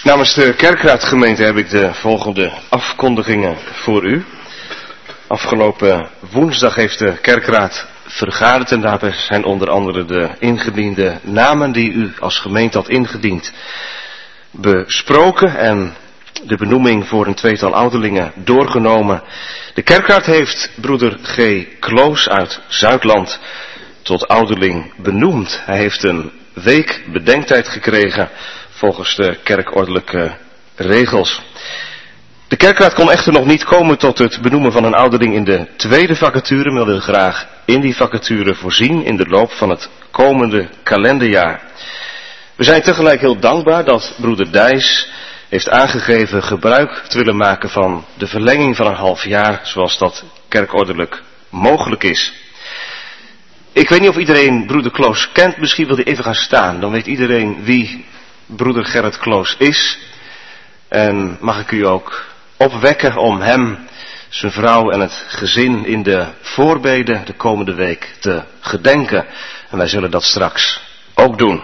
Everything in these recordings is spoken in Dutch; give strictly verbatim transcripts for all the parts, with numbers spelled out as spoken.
Namens de Kerkraadgemeente heb ik de volgende afkondigingen voor u. Afgelopen woensdag heeft de Kerkraad vergaderd en daarbij zijn onder andere de ingediende namen die u als gemeente had ingediend besproken en de benoeming voor een tweetal ouderlingen doorgenomen. De Kerkraad heeft broeder G. Kloos uit Zuidland tot ouderling benoemd. Hij heeft een week bedenktijd gekregen volgens de kerkordelijke regels. De Kerkraad kon echter nog niet komen tot het benoemen van een ouderling in de tweede vacature, maar wil graag in die vacature voorzien in de loop van het komende kalenderjaar. We zijn tegelijk heel dankbaar dat broeder Dijs heeft aangegeven gebruik te willen maken van de verlenging van een half jaar, zoals dat kerkordelijk mogelijk is. Ik weet niet of iedereen broeder Kloos kent, misschien wil hij even gaan staan, dan weet iedereen wie broeder Gerrit Kloos is. En mag ik u ook opwekken om hem, zijn vrouw en het gezin in de voorbeden de komende week te gedenken. En wij zullen dat straks ook doen.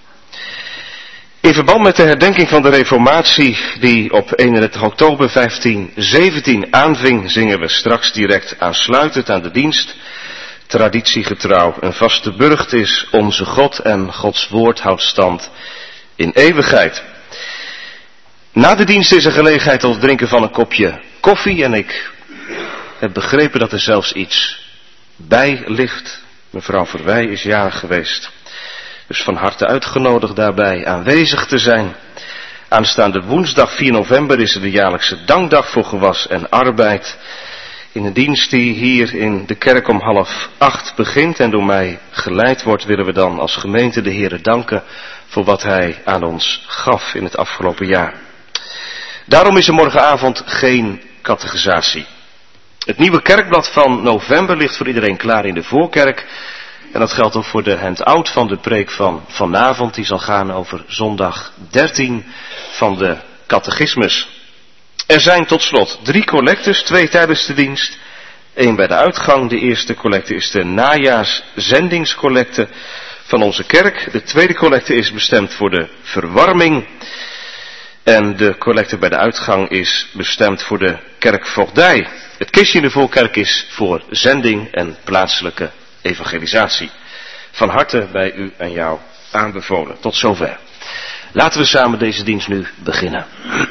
In verband met de herdenking van de Reformatie die op eenendertig oktober vijftienzeventien aanving, zingen we straks direct aansluitend aan de dienst. Traditiegetrouw, een vaste burcht is onze God en Gods woord houdt stand in eeuwigheid. Na de dienst is er gelegenheid tot het drinken van een kopje koffie en ik heb begrepen dat er zelfs iets bij ligt. Mevrouw Verwij is jarig geweest. Dus van harte uitgenodigd daarbij aanwezig te zijn. Aanstaande woensdag vier november is er de jaarlijkse dankdag voor gewas en arbeid. In een dienst die hier in de kerk om half acht begint en door mij geleid wordt, willen we dan als gemeente de Heere danken voor wat Hij aan ons gaf in het afgelopen jaar. Daarom is er morgenavond geen catechisatie. Het nieuwe kerkblad van november ligt voor iedereen klaar in de voorkerk. En dat geldt ook voor de hand-out van de preek van vanavond. Die zal gaan over zondag dertien van de catechismus. Er zijn tot slot drie collectes, twee tijdens de dienst, één bij de uitgang. De eerste collecte is de najaarszendingscollecte van onze kerk. De tweede collecte is bestemd voor de verwarming. En de collecte bij de uitgang is bestemd voor de kerkvoogdij. Het kistje in de voorkerk is voor zending en plaatselijke evangelisatie. Van harte bij u en jou aanbevolen. Tot zover. Laten we samen deze dienst nu beginnen.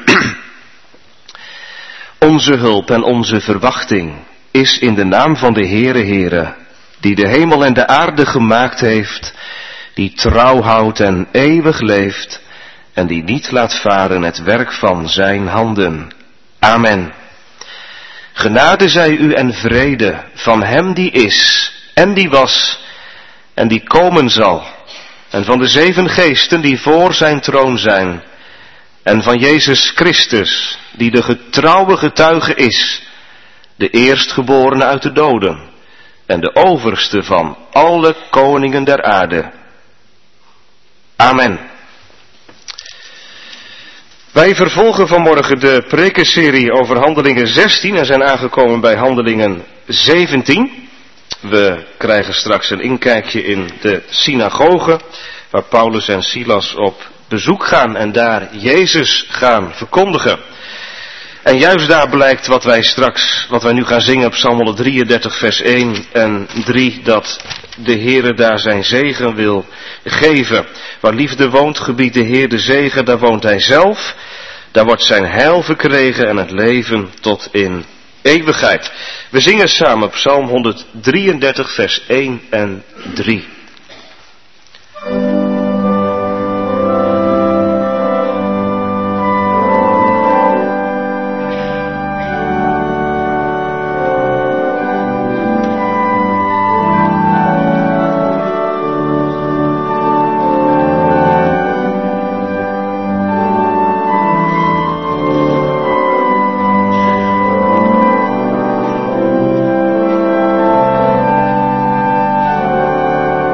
Onze hulp en onze verwachting is in de naam van de Heere Heere, die de hemel en de aarde gemaakt heeft, die trouw houdt en eeuwig leeft, en die niet laat varen het werk van zijn handen. Amen. Genade zij u en vrede van hem die is, en die was, en die komen zal, en van de zeven geesten die voor zijn troon zijn, en van Jezus Christus, die de getrouwe getuige is, de eerstgeborene uit de doden, en de overste van alle koningen der aarde. Amen. Wij vervolgen vanmorgen de prekenserie over Handelingen zestien en zijn aangekomen bij Handelingen zeventien. We krijgen straks een inkijkje in de synagoge, waar Paulus en Silas op bezoek gaan en daar Jezus gaan verkondigen. En juist daar blijkt wat wij straks, wat wij nu gaan zingen op Psalm honderddrieëndertig vers één en drie, dat de Heere daar zijn zegen wil geven. Waar liefde woont, gebiedt de Heer de zegen, daar woont Hij zelf. Daar wordt zijn heil verkregen en het leven tot in eeuwigheid. We zingen samen Psalm honderddrieëndertig vers één en drie. Thank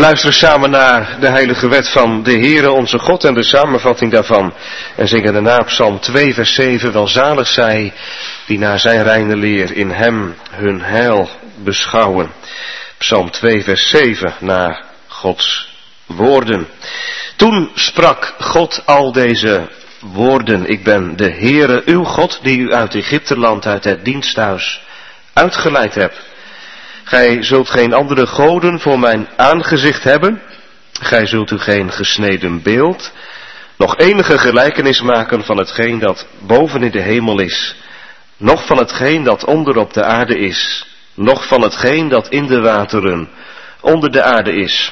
luisteren samen naar de heilige wet van de Heere onze God en de samenvatting daarvan. En zingen daarna Psalm twee vers zeven. Welzalig zij die naar zijn reine leer in hem hun heil beschouwen. Psalm twee vers zeven naar Gods woorden. Toen sprak God al deze woorden. Ik ben de Heere uw God die u uit Egypteland, uit het diensthuis uitgeleid hebt. Gij zult geen andere goden voor mijn aangezicht hebben. Gij zult u geen gesneden beeld, nog enige gelijkenis maken van hetgeen dat boven in de hemel is, noch van hetgeen dat onder op de aarde is, noch van hetgeen dat in de wateren onder de aarde is.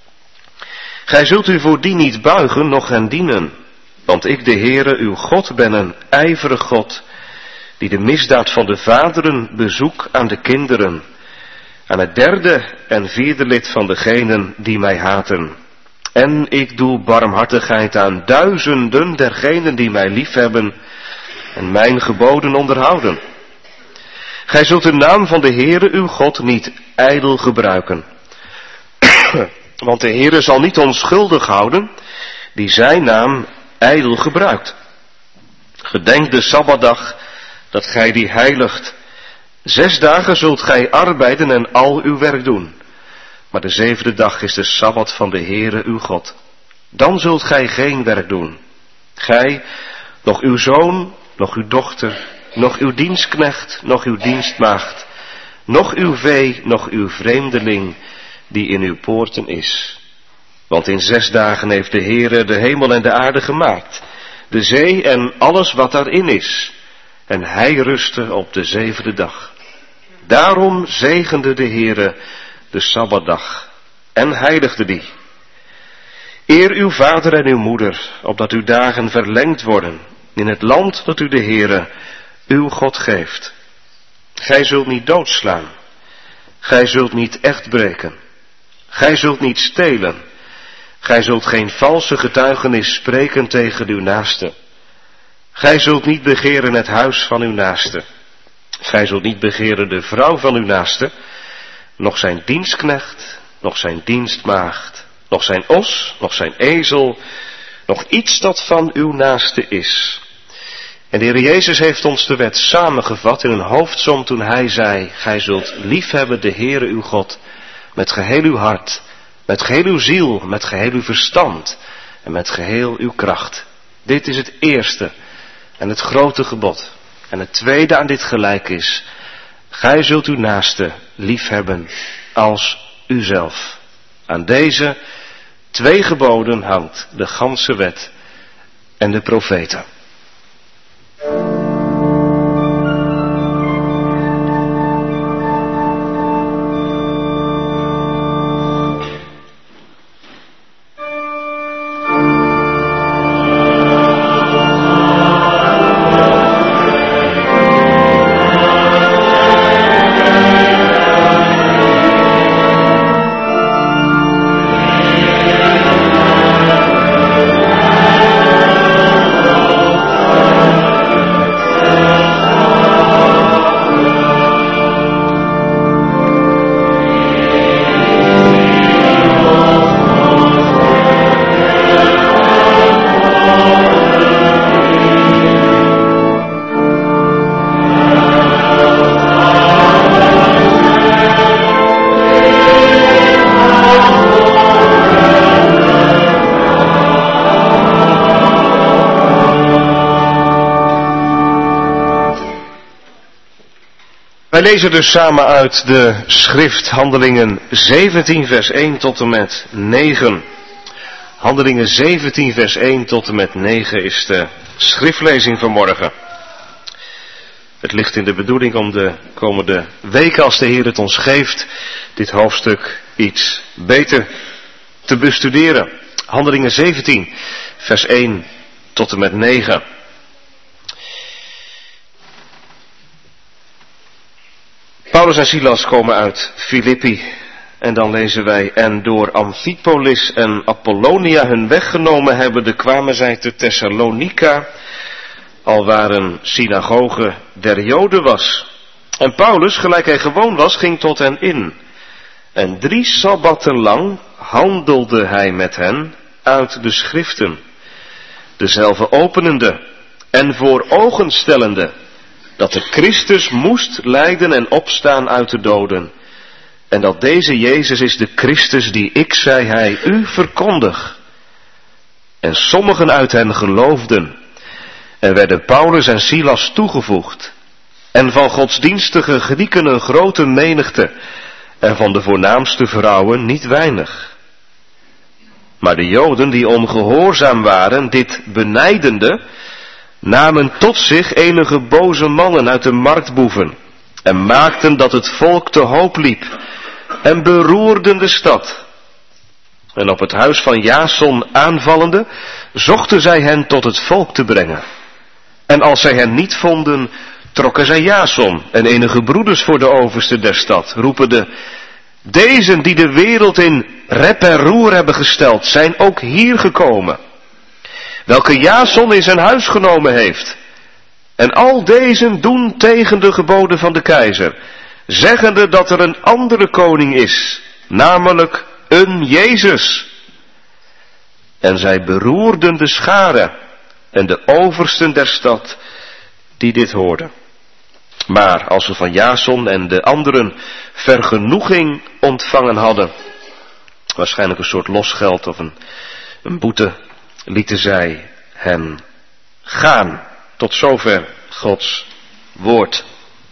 Gij zult u voor die niet buigen, noch hen dienen, want ik, de Heere, uw God, ben een ijverig God, die de misdaad van de vaderen bezoek aan de kinderen, aan het derde en vierde lid van degenen die mij haten. En ik doe barmhartigheid aan duizenden dergenen die mij liefhebben en mijn geboden onderhouden. Gij zult de naam van de Heere uw God niet ijdel gebruiken. Want de Heere zal niet onschuldig houden die zijn naam ijdel gebruikt. Gedenk de Sabbatdag dat gij die heiligt. Zes dagen zult gij arbeiden en al uw werk doen. Maar de zevende dag is de Sabbat van de Heere uw God. Dan zult gij geen werk doen. Gij, nog uw zoon, nog uw dochter, nog uw dienstknecht, nog uw dienstmaagd, nog uw vee, nog uw vreemdeling die in uw poorten is. Want in zes dagen heeft de Heere de hemel en de aarde gemaakt, de zee en alles wat daarin is. En hij rustte op de zevende dag. Daarom zegende de Heere de Sabbatdag en heiligde die. Eer uw vader en uw moeder, opdat uw dagen verlengd worden in het land dat u de Heere uw God geeft. Gij zult niet doodslaan. Gij zult niet echt breken. Gij zult niet stelen. Gij zult geen valse getuigenis spreken tegen uw naaste. Gij zult niet begeren het huis van uw naaste. Gij zult niet begeren de vrouw van uw naaste, nog zijn dienstknecht, nog zijn dienstmaagd, nog zijn os, nog zijn ezel, nog iets dat van uw naaste is. En de Heer Jezus heeft ons de wet samengevat in een hoofdsom toen hij zei, gij zult liefhebben de Heere uw God met geheel uw hart, met geheel uw ziel, met geheel uw verstand en met geheel uw kracht. Dit is het eerste en het grote gebod. En het tweede aan dit gelijk is, gij zult uw naaste liefhebben als uzelf. Aan deze twee geboden hangt de ganse wet en de profeten. Wij lezen dus samen uit de schrift Handelingen zeventien vers één tot en met negen. Handelingen zeventien vers één tot en met negen is de schriftlezing vanmorgen. Het ligt in de bedoeling om de komende weken, als de Heer het ons geeft, dit hoofdstuk iets beter te bestuderen. Handelingen zeventien vers één tot en met negen. Paulus en Silas komen uit Filippi en dan lezen wij, en door Amphipolis en Apollonia hun weggenomen hebbende kwamen zij te Thessalonica, alwaar een synagoge der Joden was. En Paulus, gelijk hij gewoon was, ging tot hen in. En drie sabbatten lang handelde hij met hen uit de schriften, dezelfde openende en voor ogen stellende, dat de Christus moest lijden en opstaan uit de doden, en dat deze Jezus is de Christus die ik, zei hij, u verkondig. En sommigen uit hen geloofden, en werden Paulus en Silas toegevoegd, en van godsdienstige Grieken een grote menigte, en van de voornaamste vrouwen niet weinig. Maar de Joden die ongehoorzaam waren, dit benijdende, namen tot zich enige boze mannen uit de marktboeven, en maakten dat het volk te hoop liep, en beroerden de stad. En op het huis van Jason aanvallende, zochten zij hen tot het volk te brengen. En als zij hen niet vonden, trokken zij Jason en enige broeders voor de overste der stad, roepende: Dezen die de wereld in rep en roer hebben gesteld, zijn ook hier gekomen, welke Jason in zijn huis genomen heeft. En al deze doen tegen de geboden van de keizer, zeggende dat er een andere koning is, namelijk een Jezus. En zij beroerden de scharen en de oversten der stad die dit hoorden. Maar als we van Jason en de anderen vergenoeging ontvangen hadden, waarschijnlijk een soort losgeld of een, een boete, lieten zij hen gaan. Tot zover Gods woord.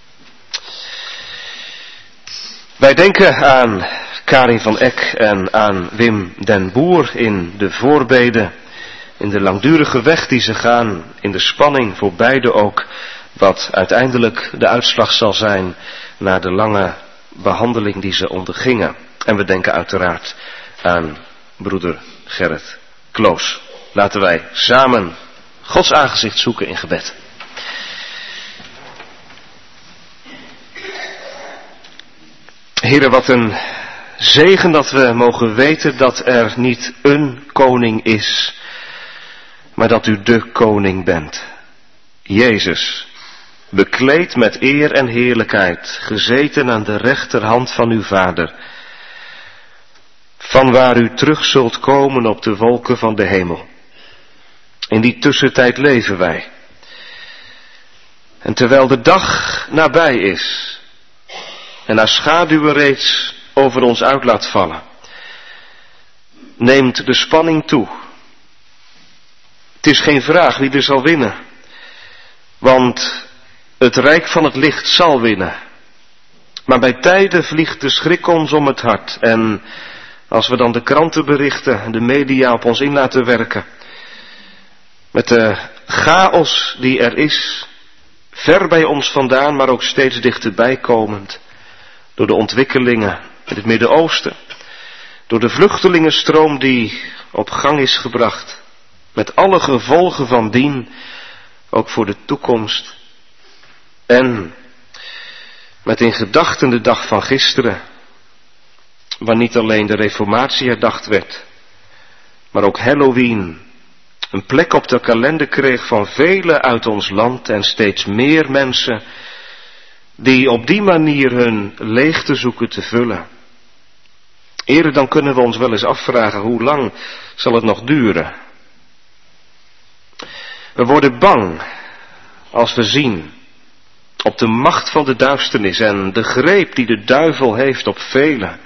Wij denken aan Karin van Eck en aan Wim den Boer in de voorbeden, in de langdurige weg die ze gaan, in de spanning voor beide ook, wat uiteindelijk de uitslag zal zijn na de lange behandeling die ze ondergingen. En we denken uiteraard aan broeder Gerrit Kloos. Laten wij samen Gods aangezicht zoeken in gebed. Heere, wat een zegen dat we mogen weten dat er niet een koning is, maar dat u de koning bent. Jezus, bekleed met eer en heerlijkheid, gezeten aan de rechterhand van uw Vader, van waar u terug zult komen op de wolken van de hemel. In die tussentijd leven wij. En terwijl de dag nabij is en haar schaduwen reeds over ons uit laat vallen, neemt de spanning toe. Het is geen vraag wie er zal winnen, want het rijk van het licht zal winnen. Maar bij tijden vliegt de schrik ons om het hart. En als we dan de krantenberichten en de media op ons in laten werken, met de chaos die er is, ver bij ons vandaan, maar ook steeds dichterbij komend, door de ontwikkelingen in het Midden-Oosten, door de vluchtelingenstroom die op gang is gebracht, met alle gevolgen van dien, ook voor de toekomst. En met in gedachten de dag van gisteren, waar niet alleen de Reformatie herdacht werd, maar ook Halloween een plek op de kalender kreeg van velen uit ons land en steeds meer mensen die op die manier hun leegte zoeken te vullen. Eerder dan kunnen we ons wel eens afvragen, hoe lang zal het nog duren? We worden bang als we zien op de macht van de duisternis en de greep die de duivel heeft op velen.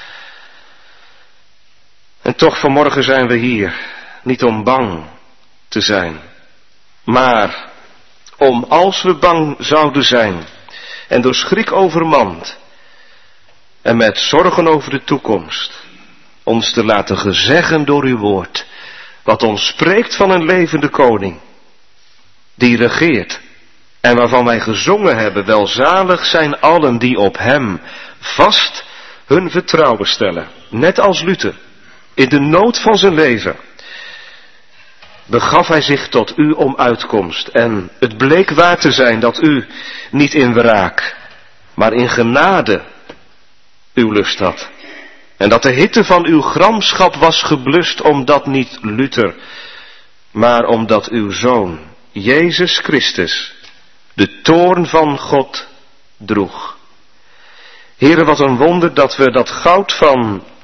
En toch vanmorgen zijn we hier, niet om bang te zijn, maar om, als we bang zouden zijn en door schrik overmand en met zorgen over de toekomst, ons te laten gezeggen door uw woord, wat ons spreekt van een levende koning, die regeert en waarvan wij gezongen hebben: welzalig zijn allen die op hem vast hun vertrouwen stellen. Net als Luther, in de nood van zijn leven, begaf hij zich tot u om uitkomst. En het bleek waar te zijn dat u niet in wraak, maar in genade uw lust had. En dat de hitte van uw gramschap was geblust, omdat niet Luther, maar omdat uw Zoon, Jezus Christus, de toorn van God droeg. Heere, wat een wonder dat we dat goud van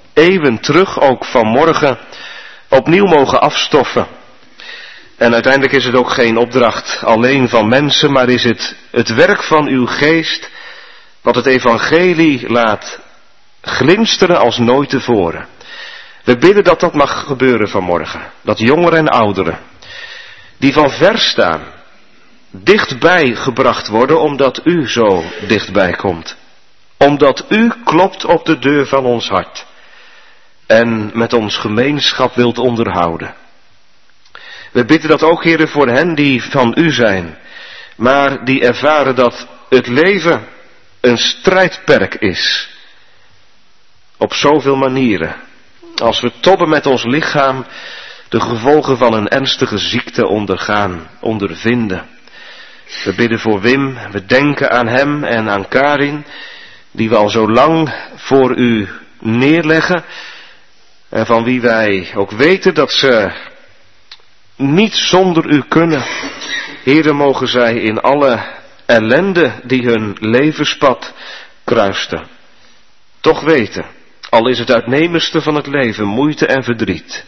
eeuwen terug ook vanmorgen opnieuw mogen afstoffen. En uiteindelijk is het ook geen opdracht alleen van mensen, maar is het het werk van uw geest wat het evangelie laat glinsteren als nooit tevoren. We bidden dat dat mag gebeuren vanmorgen. Dat jongeren en ouderen, die van ver staan, dichtbij gebracht worden omdat u zo dichtbij komt. Omdat u klopt op de deur van ons hart en met ons gemeenschap wilt onderhouden. We bidden dat ook, Heere, voor hen die van u zijn, maar die ervaren dat het leven een strijdperk is. Op zoveel manieren. Als we tobben met ons lichaam, de gevolgen van een ernstige ziekte ondergaan, ondervinden. We bidden voor Wim, we denken aan hem en aan Karin, die we al zo lang voor u neerleggen. En van wie wij ook weten dat ze niet zonder u kunnen. Heere, mogen zij in alle ellende die hun levenspad kruisten, toch weten, al is het uitnemendste van het leven, moeite en verdriet.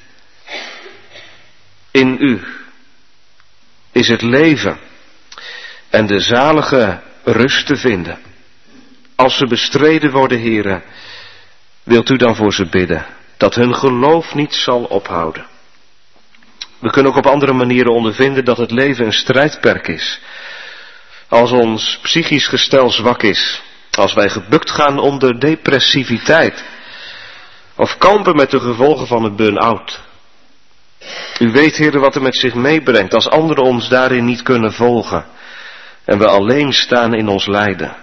In u is het leven en de zalige rust te vinden. Als ze bestreden worden, Heere, wilt u dan voor ze bidden, dat hun geloof niet zal ophouden. We kunnen ook op andere manieren ondervinden dat het leven een strijdperk is. Als ons psychisch gestel zwak is, als wij gebukt gaan onder depressiviteit, of kampen met de gevolgen van het burn-out. U weet, Heere, wat er met zich meebrengt als anderen ons daarin niet kunnen volgen en we alleen staan in ons lijden.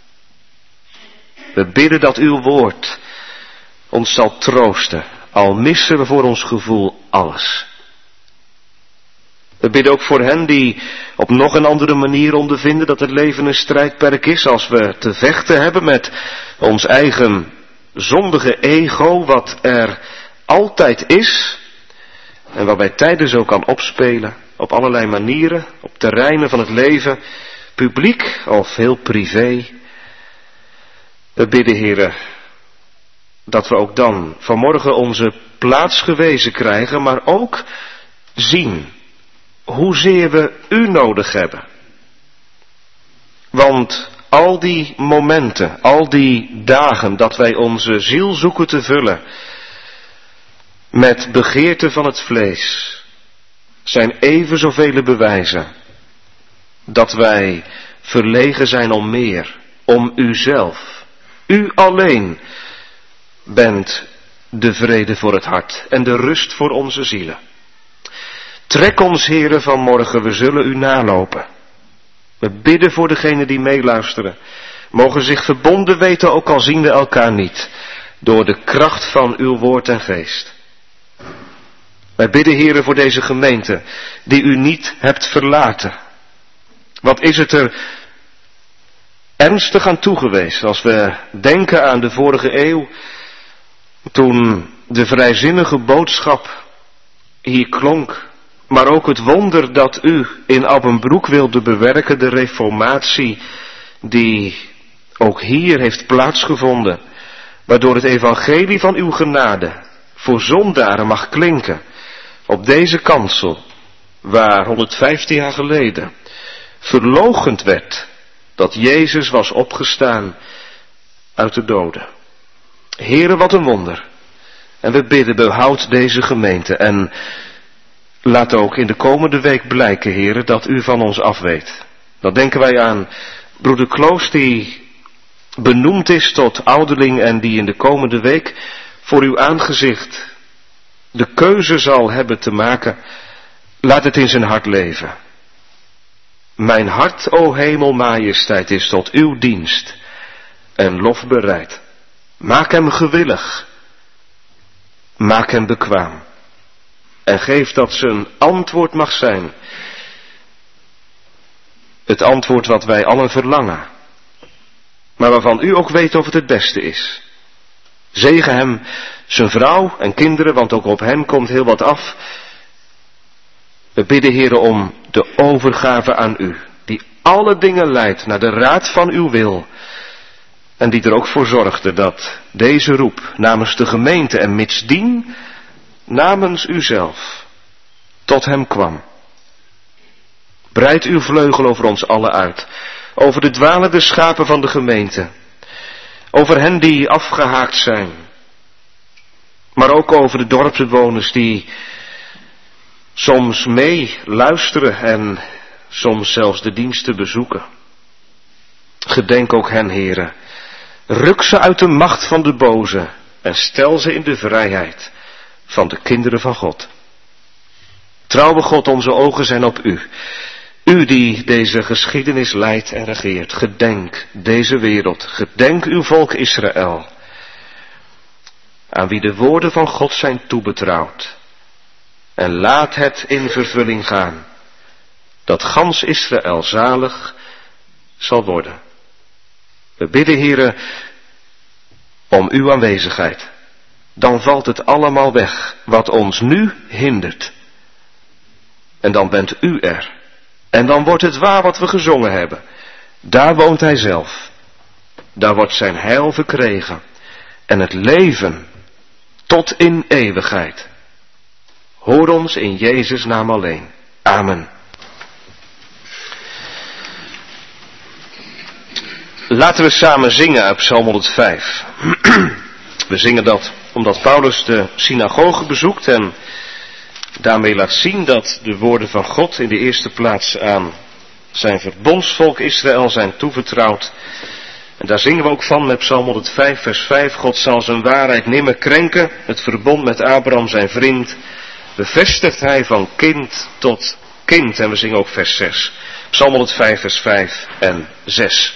We bidden dat uw woord ons zal troosten, al missen we voor ons gevoel alles. We bidden ook voor hen die op nog een andere manier ondervinden dat het leven een strijdperk is, als we te vechten hebben met ons eigen zondige ego, wat er altijd is en waarbij tijden zo kan opspelen op allerlei manieren, op terreinen van het leven, publiek of heel privé. We bidden, Heere, dat we ook dan vanmorgen onze plaats gewezen krijgen, maar ook zien hoezeer we u nodig hebben. Want al die momenten, al die dagen dat wij onze ziel zoeken te vullen met begeerte van het vlees, zijn even zoveel bewijzen dat wij verlegen zijn om meer, om uzelf. U alleen bent de vrede voor het hart en de rust voor onze zielen. Trek ons, Heere, vanmorgen, we zullen u nalopen. We bidden voor degenen die meeluisteren. Mogen zich verbonden weten, ook al zien we elkaar niet, door de kracht van uw woord en geest. Wij bidden, Heere, voor deze gemeente, die u niet hebt verlaten. Wat is het er ernstig aan toegeweest, als we denken aan de vorige eeuw, toen de vrijzinnige boodschap hier klonk, maar ook het wonder dat u in Abbenbroek wilde bewerken, de reformatie die ook hier heeft plaatsgevonden, waardoor het evangelie van uw genade voor zondaren mag klinken op deze kansel, waar honderdvijftien jaar geleden verloochend werd dat Jezus was opgestaan uit de doden. Heere, wat een wonder. En we bidden, behoud deze gemeente en laat ook in de komende week blijken, Heere, dat u van ons afweet. Dan denken wij aan broeder Kloos, die benoemd is tot ouderling en die in de komende week voor uw aangezicht de keuze zal hebben te maken. Laat het in zijn hart leven. Mijn hart, o hemel, majesteit, is tot uw dienst en lof bereid. Maak hem gewillig. Maak hem bekwaam. En geef dat zijn antwoord mag zijn. Het antwoord wat wij allen verlangen. Maar waarvan u ook weet of het het beste is. Zegen hem, zijn vrouw en kinderen, want ook op hen komt heel wat af. We bidden, Heere, om de overgave aan u, die alle dingen leidt naar de raad van uw wil. En die er ook voor zorgde dat deze roep namens de gemeente en mitsdien namens uzelf tot hem kwam. Breid uw vleugel over ons allen uit, over de dwalende schapen van de gemeente, over hen die afgehaakt zijn, maar ook over de dorpsbewoners die soms mee luisteren en soms zelfs de diensten bezoeken. Gedenk ook hen, Heere. Ruk ze uit de macht van de boze en stel ze in de vrijheid van de kinderen van God. Trouwe God, onze ogen zijn op u. U die deze geschiedenis leidt en regeert. Gedenk deze wereld. Gedenk uw volk Israël. Aan wie de woorden van God zijn toebetrouwd. En laat het in vervulling gaan. Dat gans Israël zalig zal worden. We bidden, Heere, om uw aanwezigheid. Dan valt het allemaal weg wat ons nu hindert. En dan bent u er. En dan wordt het waar wat we gezongen hebben. Daar woont hij zelf. Daar wordt zijn heil verkregen. En het leven tot in eeuwigheid. Hoor ons in Jezus' naam alleen. Amen. Laten we samen zingen uit Psalm honderdvijf. We zingen dat omdat Paulus de synagoge bezoekt en daarmee laat zien dat de woorden van God in de eerste plaats aan zijn verbondsvolk Israël zijn toevertrouwd. En daar zingen we ook van met Psalm honderdvijf vers vijf. God zal zijn waarheid nimmer krenken. Het verbond met Abraham zijn vriend bevestigt hij van kind tot kind. En we zingen ook vers zes. Psalm honderdvijf vers vijf en zes.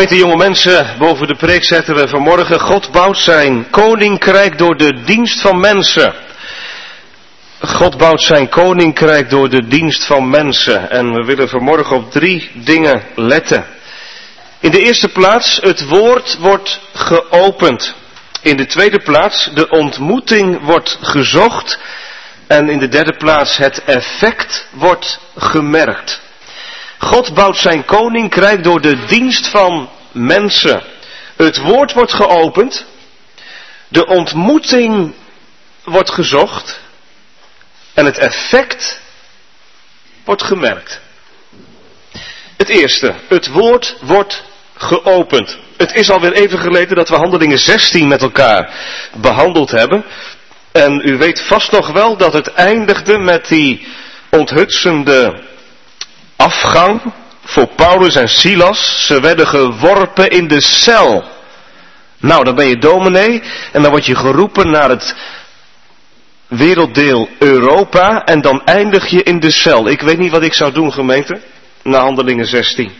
Gemeente, jonge mensen, boven de preek zetten we vanmorgen: God bouwt zijn koninkrijk door de dienst van mensen. God bouwt zijn koninkrijk door de dienst van mensen. En we willen vanmorgen op drie dingen letten. In de eerste plaats, het woord wordt geopend. In de tweede plaats, de ontmoeting wordt gezocht. En in de derde plaats, het effect wordt gemerkt. God bouwt zijn koninkrijk door de dienst van mensen. Het woord wordt geopend. De ontmoeting wordt gezocht. En het effect wordt gemerkt. Het eerste, het woord wordt geopend. Het is alweer even geleden dat we Handelingen zestien met elkaar behandeld hebben. En u weet vast nog wel dat het eindigde met die onthutsende afgang voor Paulus en Silas. Ze werden geworpen in de cel. Nou, dan ben je dominee en dan word je geroepen naar het werelddeel Europa en dan eindig je in de cel. Ik weet niet wat ik zou doen, gemeente, na Handelingen zestien.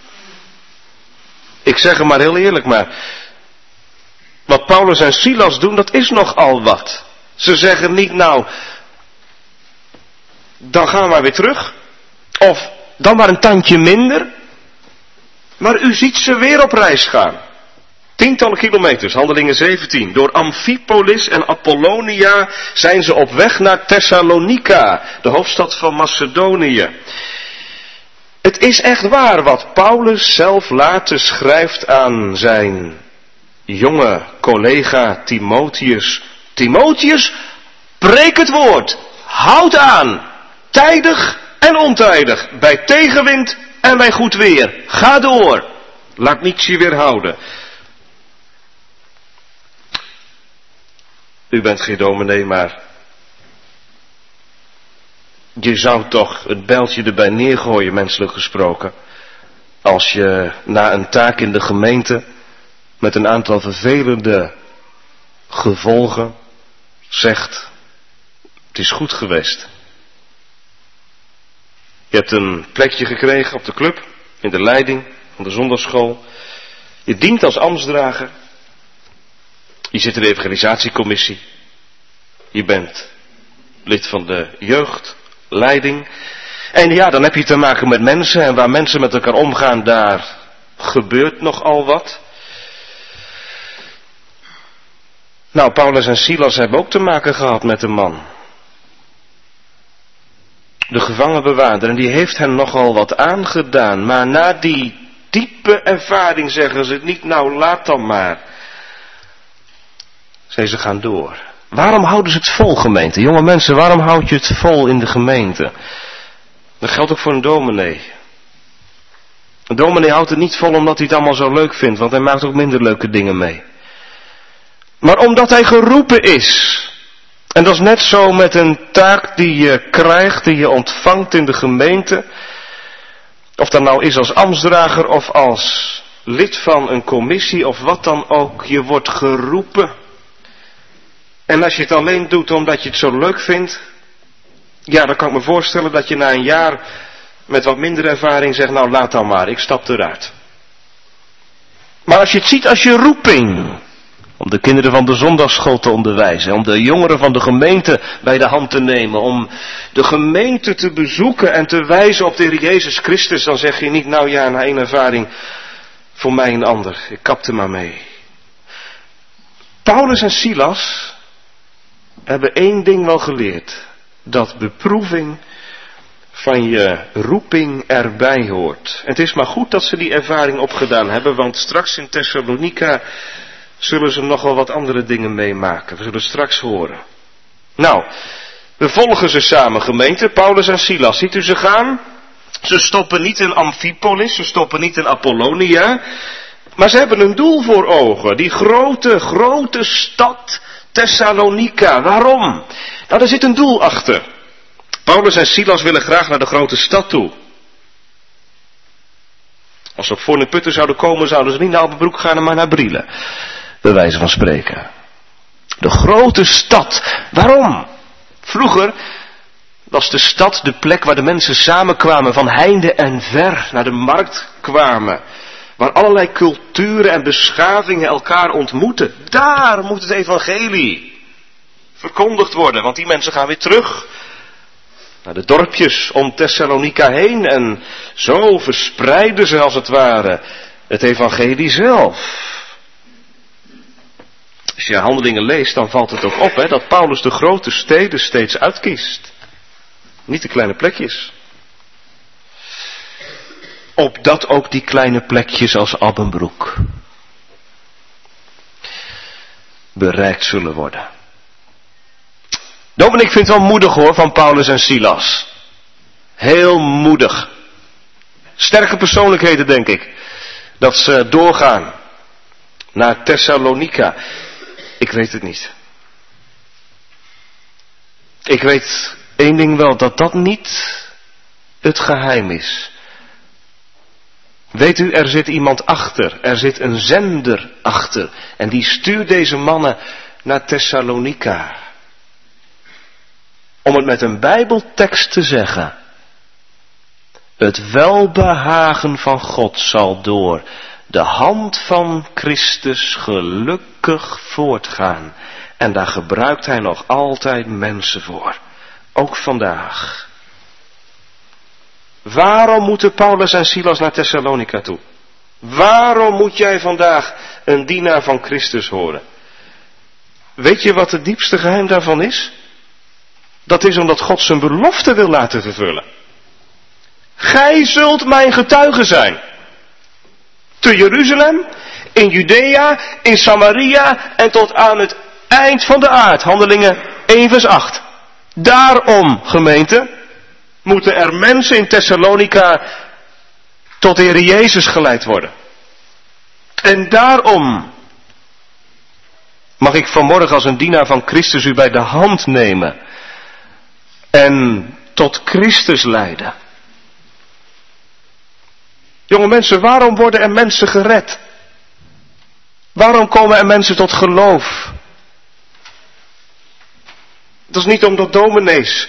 Ik zeg het maar heel eerlijk, maar wat Paulus en Silas doen, dat is nogal wat. Ze zeggen niet, nou, dan gaan we maar weer terug. Of dan maar een tandje minder. Maar u ziet ze weer op reis gaan. Tientallen kilometers, Handelingen zeventien. Door Amphipolis en Apollonia zijn ze op weg naar Thessalonica, de hoofdstad van Macedonië. Het is echt waar wat Paulus zelf later schrijft aan zijn jonge collega Timotheus. Timotheus, preek het woord. Houd aan. Tijdig en ontijdig. Bij tegenwind en bij goed weer. Ga door. Laat niets je weerhouden. U bent geen dominee, maar je zou toch het bijltje erbij neergooien, menselijk gesproken, als je na een taak in de gemeente met een aantal vervelende gevolgen zegt: het is goed geweest. Je hebt een plekje gekregen op de club, in de leiding van de zondagschool. Je dient als ambtsdrager. Je zit in de evangelisatiecommissie. Je bent lid van de jeugdleiding. En ja, dan heb je te maken met mensen. En waar mensen met elkaar omgaan, daar gebeurt nogal wat. Nou, Paulus en Silas hebben ook te maken gehad met een man. De gevangenbewaarder. En die heeft hen nogal wat aangedaan. Maar na die diepe ervaring zeggen ze het niet. Nou, laat dan maar. Zij ze gaan door. Waarom houden ze het vol, gemeente? Jonge mensen, waarom houd je het vol in de gemeente? Dat geldt ook voor een dominee. Een dominee houdt het niet vol omdat hij het allemaal zo leuk vindt, want hij maakt ook minder leuke dingen mee. Maar omdat hij geroepen is. En dat is net zo met een taak die je krijgt, die je ontvangt in de gemeente. Of dat nou is als ambtsdrager of als lid van een commissie of wat dan ook. Je wordt geroepen. En als je het alleen doet omdat je het zo leuk vindt, ja, dan kan ik me voorstellen dat je na een jaar met wat minder ervaring zegt, nou laat dan maar, ik stap eruit. Maar als je het ziet als je roeping, om de kinderen van de zondagsschool te onderwijzen, om de jongeren van de gemeente bij de hand te nemen, om de gemeente te bezoeken en te wijzen op de Heer Jezus Christus, dan zeg je niet, nou ja, na één ervaring, voor mij een ander, ik kap er maar mee. Paulus en Silas hebben één ding wel geleerd. Dat beproeving van je roeping erbij hoort. Het is maar goed dat ze die ervaring opgedaan hebben. Want straks in Thessalonica zullen ze nog wel wat andere dingen meemaken. We zullen straks horen. Nou, we volgen ze samen, gemeente. Paulus en Silas. Ziet u ze gaan? Ze stoppen niet in Amphipolis. Ze stoppen niet in Apollonia. Maar ze hebben een doel voor ogen. Die grote, grote stad Thessalonica. Waarom? Nou, daar zit een doel achter. Paulus en Silas willen graag naar de grote stad toe. Als ze op Voorne-Putten zouden komen, zouden ze niet naar Alpenbroek gaan, maar naar Brielen. Bij wijze van spreken. De grote stad. Waarom? Vroeger was de stad de plek waar de mensen samenkwamen, van heinde en ver naar de markt kwamen. Waar allerlei culturen en beschavingen elkaar ontmoeten. Daar moet het evangelie verkondigd worden. Want die mensen gaan weer terug naar de dorpjes om Thessalonica heen. En zo verspreiden ze als het ware het evangelie zelf. Als je Handelingen leest, dan valt het ook op hè, dat Paulus de grote steden steeds uitkiest. Niet de kleine plekjes. Opdat ook die kleine plekjes als Abbenbroek bereikt zullen worden. Dominic vindt het wel moedig hoor van Paulus en Silas. Heel moedig. Sterke persoonlijkheden denk ik. Dat ze doorgaan naar Thessalonica. Ik weet het niet. Ik weet één ding wel, dat dat niet het geheim is. Weet u, er zit iemand achter. Er zit een zender achter. En die stuurt deze mannen naar Thessalonica. Om het met een Bijbeltekst te zeggen. Het welbehagen van God zal door de hand van Christus gelukkig voortgaan. En daar gebruikt hij nog altijd mensen voor. Ook vandaag. Waarom moeten Paulus en Silas naar Thessalonica toe? Waarom moet jij vandaag een dienaar van Christus horen? Weet je wat het diepste geheim daarvan is? Dat is omdat God zijn belofte wil laten vervullen. Gij zult mijn getuige zijn. Te Jeruzalem, in Judea, in Samaria en tot aan het eind van de aard. Handelingen één vers acht. Daarom, gemeente, moeten er mensen in Thessalonica tot de Heer Jezus geleid worden. En daarom mag ik vanmorgen als een dienaar van Christus u bij de hand nemen. En tot Christus leiden. Jonge mensen, waarom worden er mensen gered? Waarom komen er mensen tot geloof? Dat is niet omdat dominees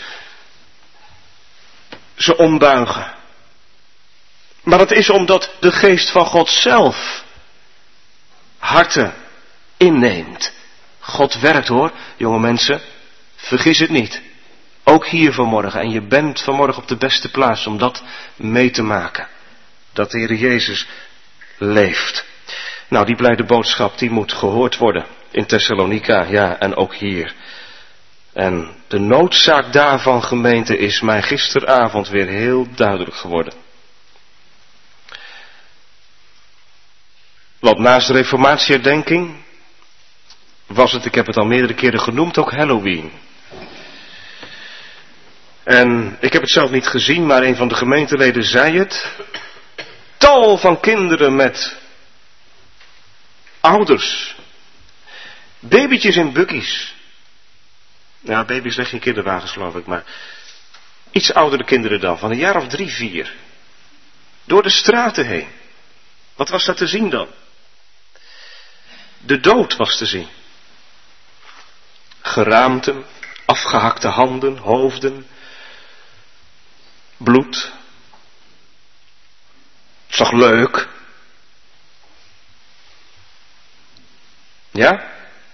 ze ombuigen. Maar het is omdat de geest van God zelf harten inneemt. God werkt hoor, jonge mensen. Vergis het niet. Ook hier vanmorgen. En je bent vanmorgen op de beste plaats om dat mee te maken. Dat de Heer Jezus leeft. Nou, die blijde boodschap die moet gehoord worden. In Thessalonica, ja, en ook hier. En de noodzaak daarvan, gemeente, is mij gisteravond weer heel duidelijk geworden. Want naast de reformatieherdenking was het, ik heb het al meerdere keren genoemd, ook Halloween. En ik heb het zelf niet gezien, maar een van de gemeenteleden zei het. Tal van kinderen met ouders. Babytjes in buggies. Ja, baby's leg je in kinderwagens geloof ik, maar iets oudere kinderen dan, van een jaar of drie, vier. Door de straten heen. Wat was dat te zien dan? De dood was te zien. Geraamten, afgehakte handen, hoofden, bloed. Het is toch leuk? Ja?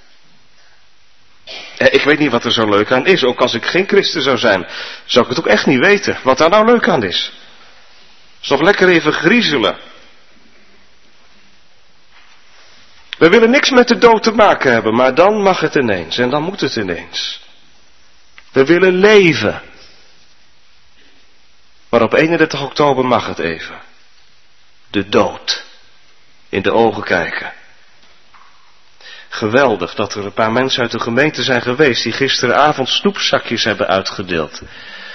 Ik weet niet wat er zo leuk aan is. Ook als ik geen christen zou zijn, zou ik het ook echt niet weten. Wat daar nou leuk aan is. Het is toch lekker even griezelen. We willen niks met de dood te maken hebben, maar dan mag het ineens. En dan moet het ineens. We willen leven. Maar op eenendertig oktober mag het even. De dood. In de ogen kijken. Geweldig dat er een paar mensen uit de gemeente zijn geweest die gisteravond snoepzakjes hebben uitgedeeld.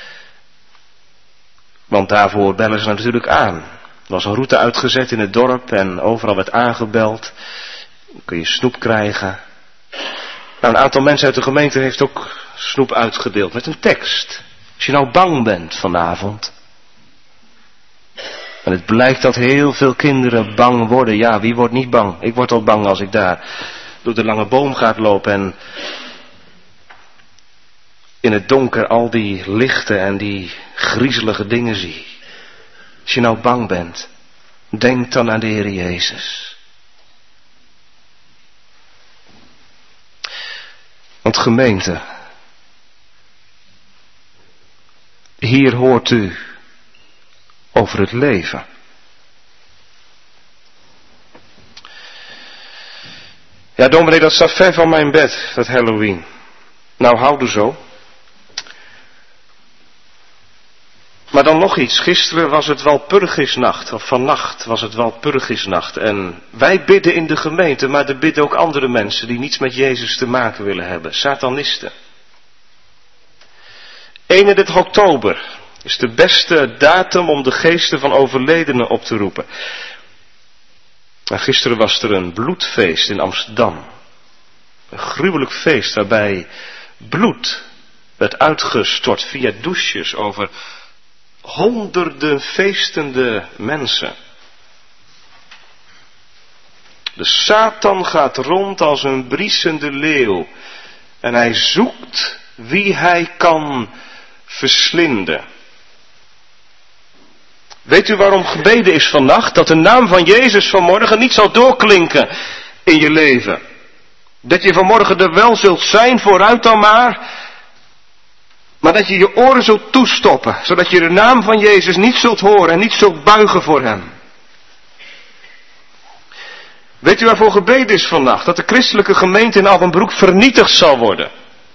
Want daarvoor bellen ze natuurlijk aan. Er was een route uitgezet in het dorp en overal werd aangebeld. Dan kun je snoep krijgen. Nou, een aantal mensen uit de gemeente heeft ook snoep uitgedeeld met een tekst. Als je nou bang bent vanavond. En het blijkt dat heel veel kinderen bang worden. Ja, wie wordt niet bang? Ik word al bang als ik daar door de lange boom gaat lopen en in het donker al die lichten en die griezelige dingen zie. Als je nou bang bent, Denk dan aan de Heer Jezus. Want gemeente, hier hoort u over het leven. Ja, dominee, dat staat ver van mijn bed, dat Halloween. Nou, houden zo. Maar dan nog iets. Gisteren was het Walpurgisnacht, of vannacht was het Walpurgisnacht. En wij bidden in de gemeente, maar er bidden ook andere mensen die niets met Jezus te maken willen hebben. Satanisten. eenendertig oktober is de beste datum om de geesten van overledenen op te roepen. En gisteren was er een bloedfeest in Amsterdam. Een gruwelijk feest waarbij bloed werd uitgestort via douches over honderden feestende mensen. De Satan gaat rond als een briesende leeuw. En hij zoekt wie hij kan verslinden. Weet u waarom gebeden is vannacht? Dat de naam van Jezus vanmorgen niet zal doorklinken in je leven. Dat je vanmorgen er wel zult zijn, vooruit dan maar. Maar dat je je oren zult toestoppen. Zodat je de naam van Jezus niet zult horen en niet zult buigen voor hem. Weet u waarvoor gebeden is vannacht? Dat de christelijke gemeente in Alphenbroek vernietigd zal worden.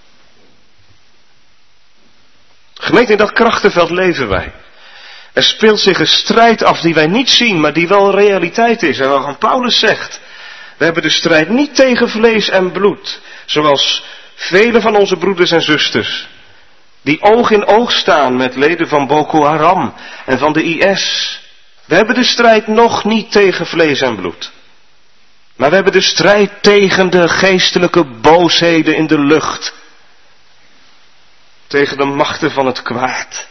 Gemeente, in dat krachtenveld leven wij. Er speelt zich een strijd af die wij niet zien, maar die wel realiteit is. En waarvan Paulus zegt, we hebben de strijd niet tegen vlees en bloed. Zoals vele van onze broeders en zusters, die oog in oog staan met leden van Boko Haram en van de I S. We hebben de strijd nog niet tegen vlees en bloed. Maar we hebben de strijd tegen de geestelijke boosheden in de lucht. Tegen de machten van het kwaad.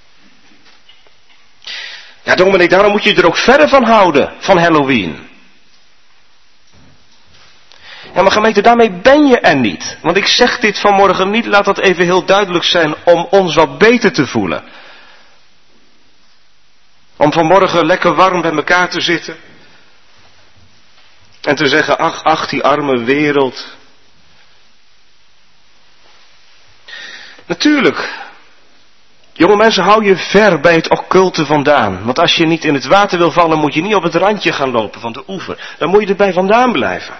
Ja, dominee, daarom moet je er ook verder van houden, van Halloween. Ja, maar gemeente, daarmee ben je er niet. Want ik zeg dit vanmorgen niet, laat dat even heel duidelijk zijn, om ons wat beter te voelen. Om vanmorgen lekker warm bij elkaar te zitten. En te zeggen, ach, ach, die arme wereld. Natuurlijk. Jonge mensen, hou je ver bij het occulte vandaan. Want als je niet in het water wil vallen, moet je niet op het randje gaan lopen van de oever. Dan moet je erbij vandaan blijven.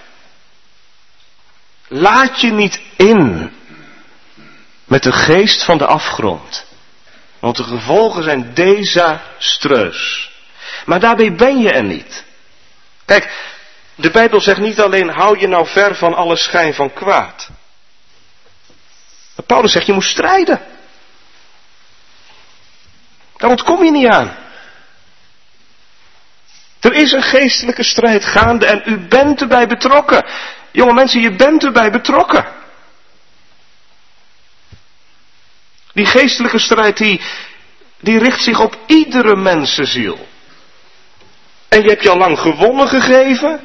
Laat je niet in met de geest van de afgrond. Want de gevolgen zijn desastreus. Maar daarbij ben je er niet. Kijk, de Bijbel zegt niet alleen, hou je nou ver van alle schijn van kwaad. Maar Paulus zegt, je moet strijden. Daar ontkom je niet aan. Er is een geestelijke strijd gaande en u bent erbij betrokken. Jonge mensen, je bent erbij betrokken. Die geestelijke strijd, die, die richt zich op iedere mensenziel. En je hebt je al lang gewonnen gegeven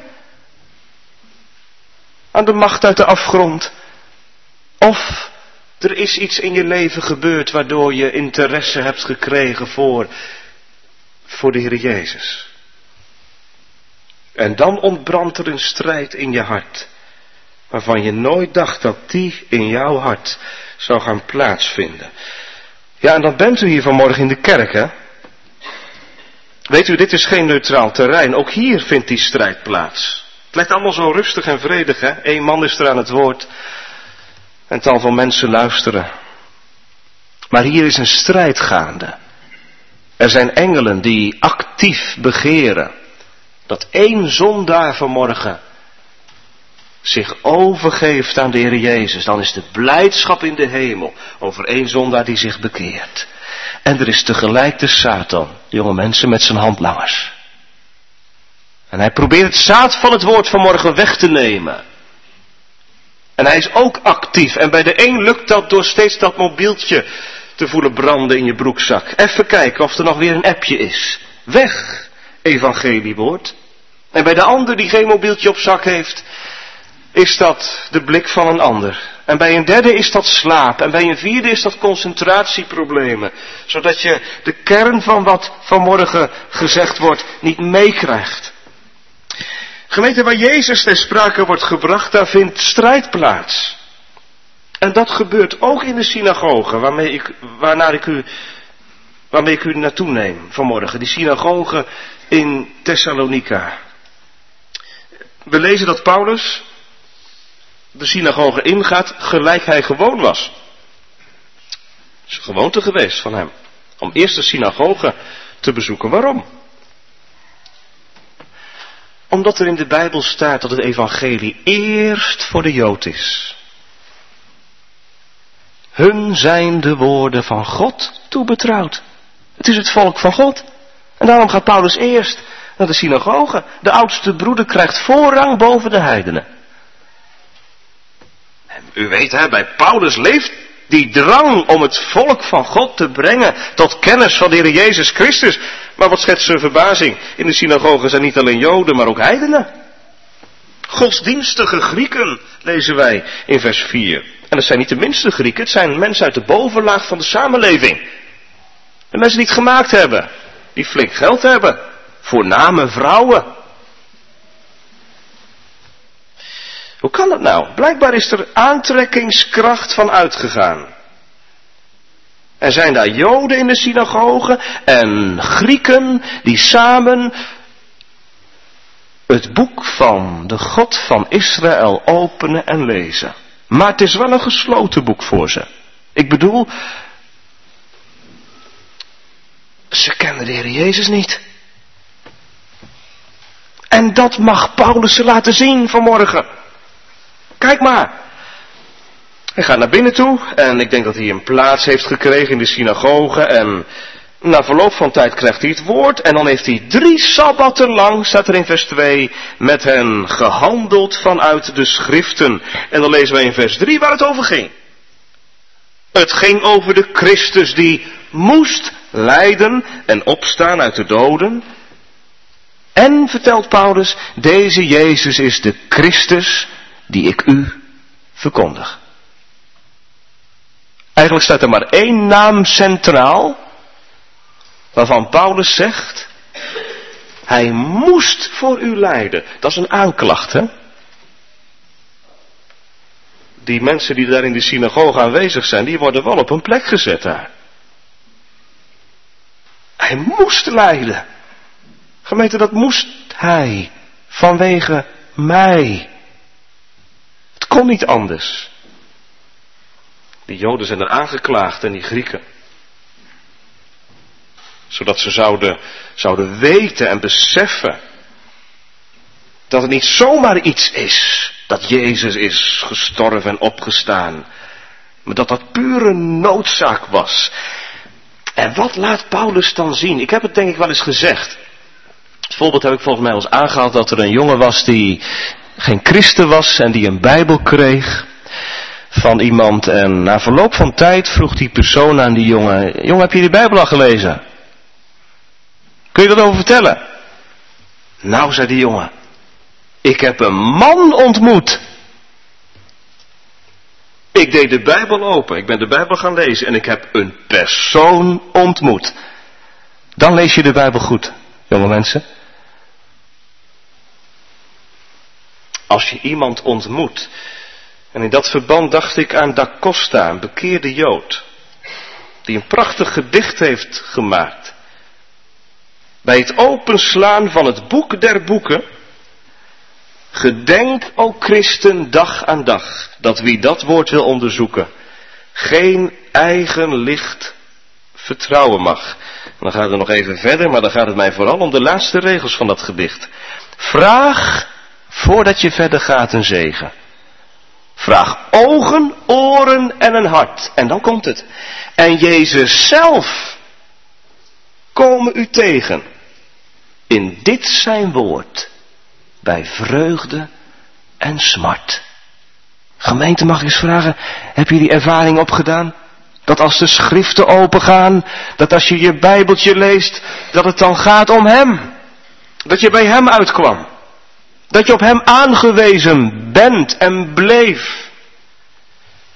aan de macht uit de afgrond. Of er is iets in je leven gebeurd waardoor je interesse hebt gekregen voor, voor de Heer Jezus. En dan ontbrandt er een strijd in je hart, waarvan je nooit dacht dat die in jouw hart zou gaan plaatsvinden. Ja, en dan bent u hier vanmorgen in de kerk, hè? Weet u, dit is geen neutraal terrein. Ook hier vindt die strijd plaats. Het lijkt allemaal zo rustig en vredig, hè? Eén man is er aan het woord. En tal van mensen luisteren. Maar hier is een strijd gaande. Er zijn engelen die actief begeren dat één zondaar vanmorgen zich overgeeft aan de Heer Jezus. Dan is de blijdschap in de hemel over één zondaar die zich bekeert. En er is tegelijk de Satan, jonge mensen, met zijn handlangers. En hij probeert het zaad van het woord vanmorgen weg te nemen. En hij is ook actief. En bij de een lukt dat door steeds dat mobieltje te voelen branden in je broekzak. Even kijken of er nog weer een appje is. Weg, evangeliewoord. En bij de ander die geen mobieltje op zak heeft, is dat de blik van een ander. En bij een derde is dat slaap. En bij een vierde is dat concentratieproblemen. Zodat je de kern van wat vanmorgen gezegd wordt niet meekrijgt. Gemeente, waar Jezus ter sprake wordt gebracht, daar vindt strijd plaats. En dat gebeurt ook in de synagoge, waarmee ik, waarnaar ik u, waarmee ik u naartoe neem vanmorgen. Die synagoge in Thessalonica. We lezen dat Paulus de synagoge ingaat gelijk hij gewoon was. Het is een gewoonte geweest van hem. Om eerst de synagoge te bezoeken. Waarom? Omdat er in de Bijbel staat dat het evangelie eerst voor de Jood is. Hun zijn de woorden van God toebetrouwd. Het is het volk van God. En daarom gaat Paulus eerst naar de synagoge. De oudste broeder krijgt voorrang boven de heidenen. En u weet, hè, bij Paulus leeft die drang om het volk van God te brengen tot kennis van de Heer Jezus Christus. Maar wat schetst zijn verbazing? In de synagoge zijn niet alleen Joden, maar ook heidenen. Godsdienstige Grieken, lezen wij in vers vier. En dat zijn niet de minste Grieken, het zijn mensen uit de bovenlaag van de samenleving. De mensen die het gemaakt hebben, die flink geld hebben, voorname vrouwen. Hoe kan dat nou? Blijkbaar is er aantrekkingskracht van uitgegaan. Er zijn daar Joden in de synagoge en Grieken die samen het boek van de God van Israël openen en lezen. Maar het is wel een gesloten boek voor ze. Ik bedoel, ze kennen de Heer Jezus niet. En dat mag Paulus ze laten zien vanmorgen. Kijk maar. Hij gaat naar binnen toe en ik denk dat hij een plaats heeft gekregen in de synagoge en na verloop van tijd krijgt hij het woord en dan heeft hij drie sabbatten lang, staat er in vers twee, met hen gehandeld vanuit de schriften. En dan lezen wij in vers drie waar het over ging. Het ging over de Christus die moest lijden en opstaan uit de doden. En, vertelt Paulus, deze Jezus is de Christus die ik u verkondig. Eigenlijk staat er maar één naam centraal, waarvan Paulus zegt, hij moest voor u lijden. Dat is een aanklacht, hè? Die mensen die daar in de synagoge aanwezig zijn, die worden wel op hun plek gezet daar. Hij moest lijden. Gemeente, dat moest hij. Vanwege mij. Het kon niet anders. Die Joden zijn er aangeklaagd en die Grieken. Zodat ze zouden, zouden weten en beseffen dat het niet zomaar iets is dat Jezus is gestorven en opgestaan. Maar dat dat pure noodzaak was. En wat laat Paulus dan zien? Ik heb het denk ik wel eens gezegd. Het voorbeeld heb ik volgens mij al eens aangehaald dat er een jongen was die geen christen was en die een Bijbel kreeg van iemand. En na verloop van tijd vroeg die persoon aan die jongen, jongen, heb je die Bijbel al gelezen? Kun je dat over vertellen? Nou, zei die jongen, ik heb een man ontmoet. Ik deed de Bijbel open, ik ben de Bijbel gaan lezen en ik heb een persoon ontmoet. Dan lees je de Bijbel goed, jonge mensen. Als je iemand ontmoet, en in dat verband dacht ik aan Da Costa, een bekeerde Jood, die een prachtig gedicht heeft gemaakt. Bij het openslaan van het boek der boeken, gedenk, o christen, dag aan dag, dat wie dat woord wil onderzoeken, geen eigen licht vertrouwen mag. En dan gaat het nog even verder, maar dan gaat het mij vooral om de laatste regels van dat gedicht. Vraag, voordat je verder gaat, een zegen. Vraag ogen, oren en een hart. En dan komt het. En Jezus zelf komen u tegen in dit zijn woord, bij vreugde en smart. Gemeente, mag ik eens vragen, heb je die ervaring opgedaan? Dat als de schriften opengaan, dat als je je Bijbeltje leest, dat het dan gaat om hem. Dat je bij hem uitkwam. Dat je op hem aangewezen bent en bleef.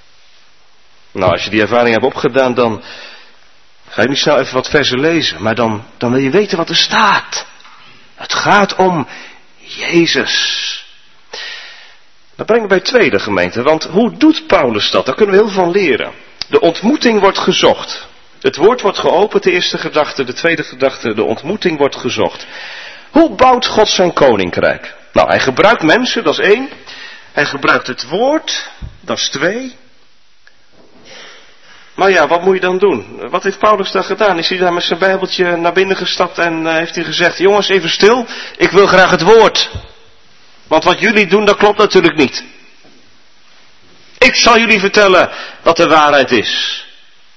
Nou, als je die ervaring hebt opgedaan, dan ga je niet snel even wat versen lezen. Maar dan, dan wil je weten wat er staat. Het gaat om Jezus. Dat brengt me bij het tweede, gemeente. Want hoe doet Paulus dat? Daar kunnen we heel veel van leren. De ontmoeting wordt gezocht. Het woord wordt geopend, de eerste gedachte. De tweede gedachte, de ontmoeting wordt gezocht. Hoe bouwt God zijn koninkrijk? Nou, hij gebruikt mensen, dat is één. Hij gebruikt het woord, dat is twee. Maar ja, wat moet je dan doen? Wat heeft Paulus daar gedaan? Is hij daar met zijn bijbeltje naar binnen gestapt en uh, heeft hij gezegd: jongens, even stil, ik wil graag het woord. Want wat jullie doen, dat klopt natuurlijk niet. Ik zal jullie vertellen wat de waarheid is.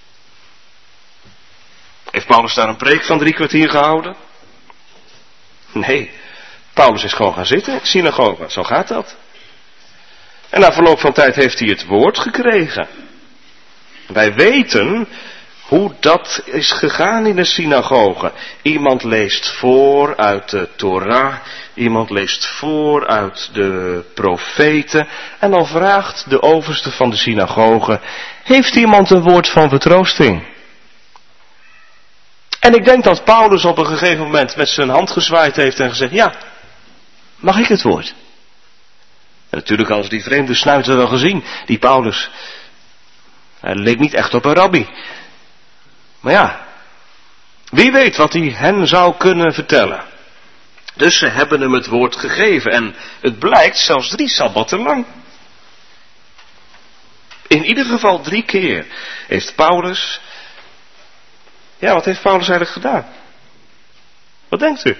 Heeft Paulus daar een preek van drie kwartier gehouden? Nee, Paulus is gewoon gaan zitten in de synagoge, zo gaat dat. En na verloop van tijd heeft hij het woord gekregen. Wij weten hoe dat is gegaan in de synagoge. Iemand leest voor uit de Torah, iemand leest voor uit de profeten. En dan vraagt de overste van de synagoge: heeft iemand een woord van vertroosting? En ik denk dat Paulus op een gegeven moment met zijn hand gezwaaid heeft en gezegd: ja, mag ik het woord? En natuurlijk hadden ze die vreemde snuiter wel gezien, die Paulus. Hij leek niet echt op een rabbi. Maar ja, wie weet wat hij hen zou kunnen vertellen. Dus ze hebben hem het woord gegeven. En het blijkt zelfs drie sabbatten lang. In ieder geval drie keer heeft Paulus... Ja, wat heeft Paulus eigenlijk gedaan? Wat denkt u?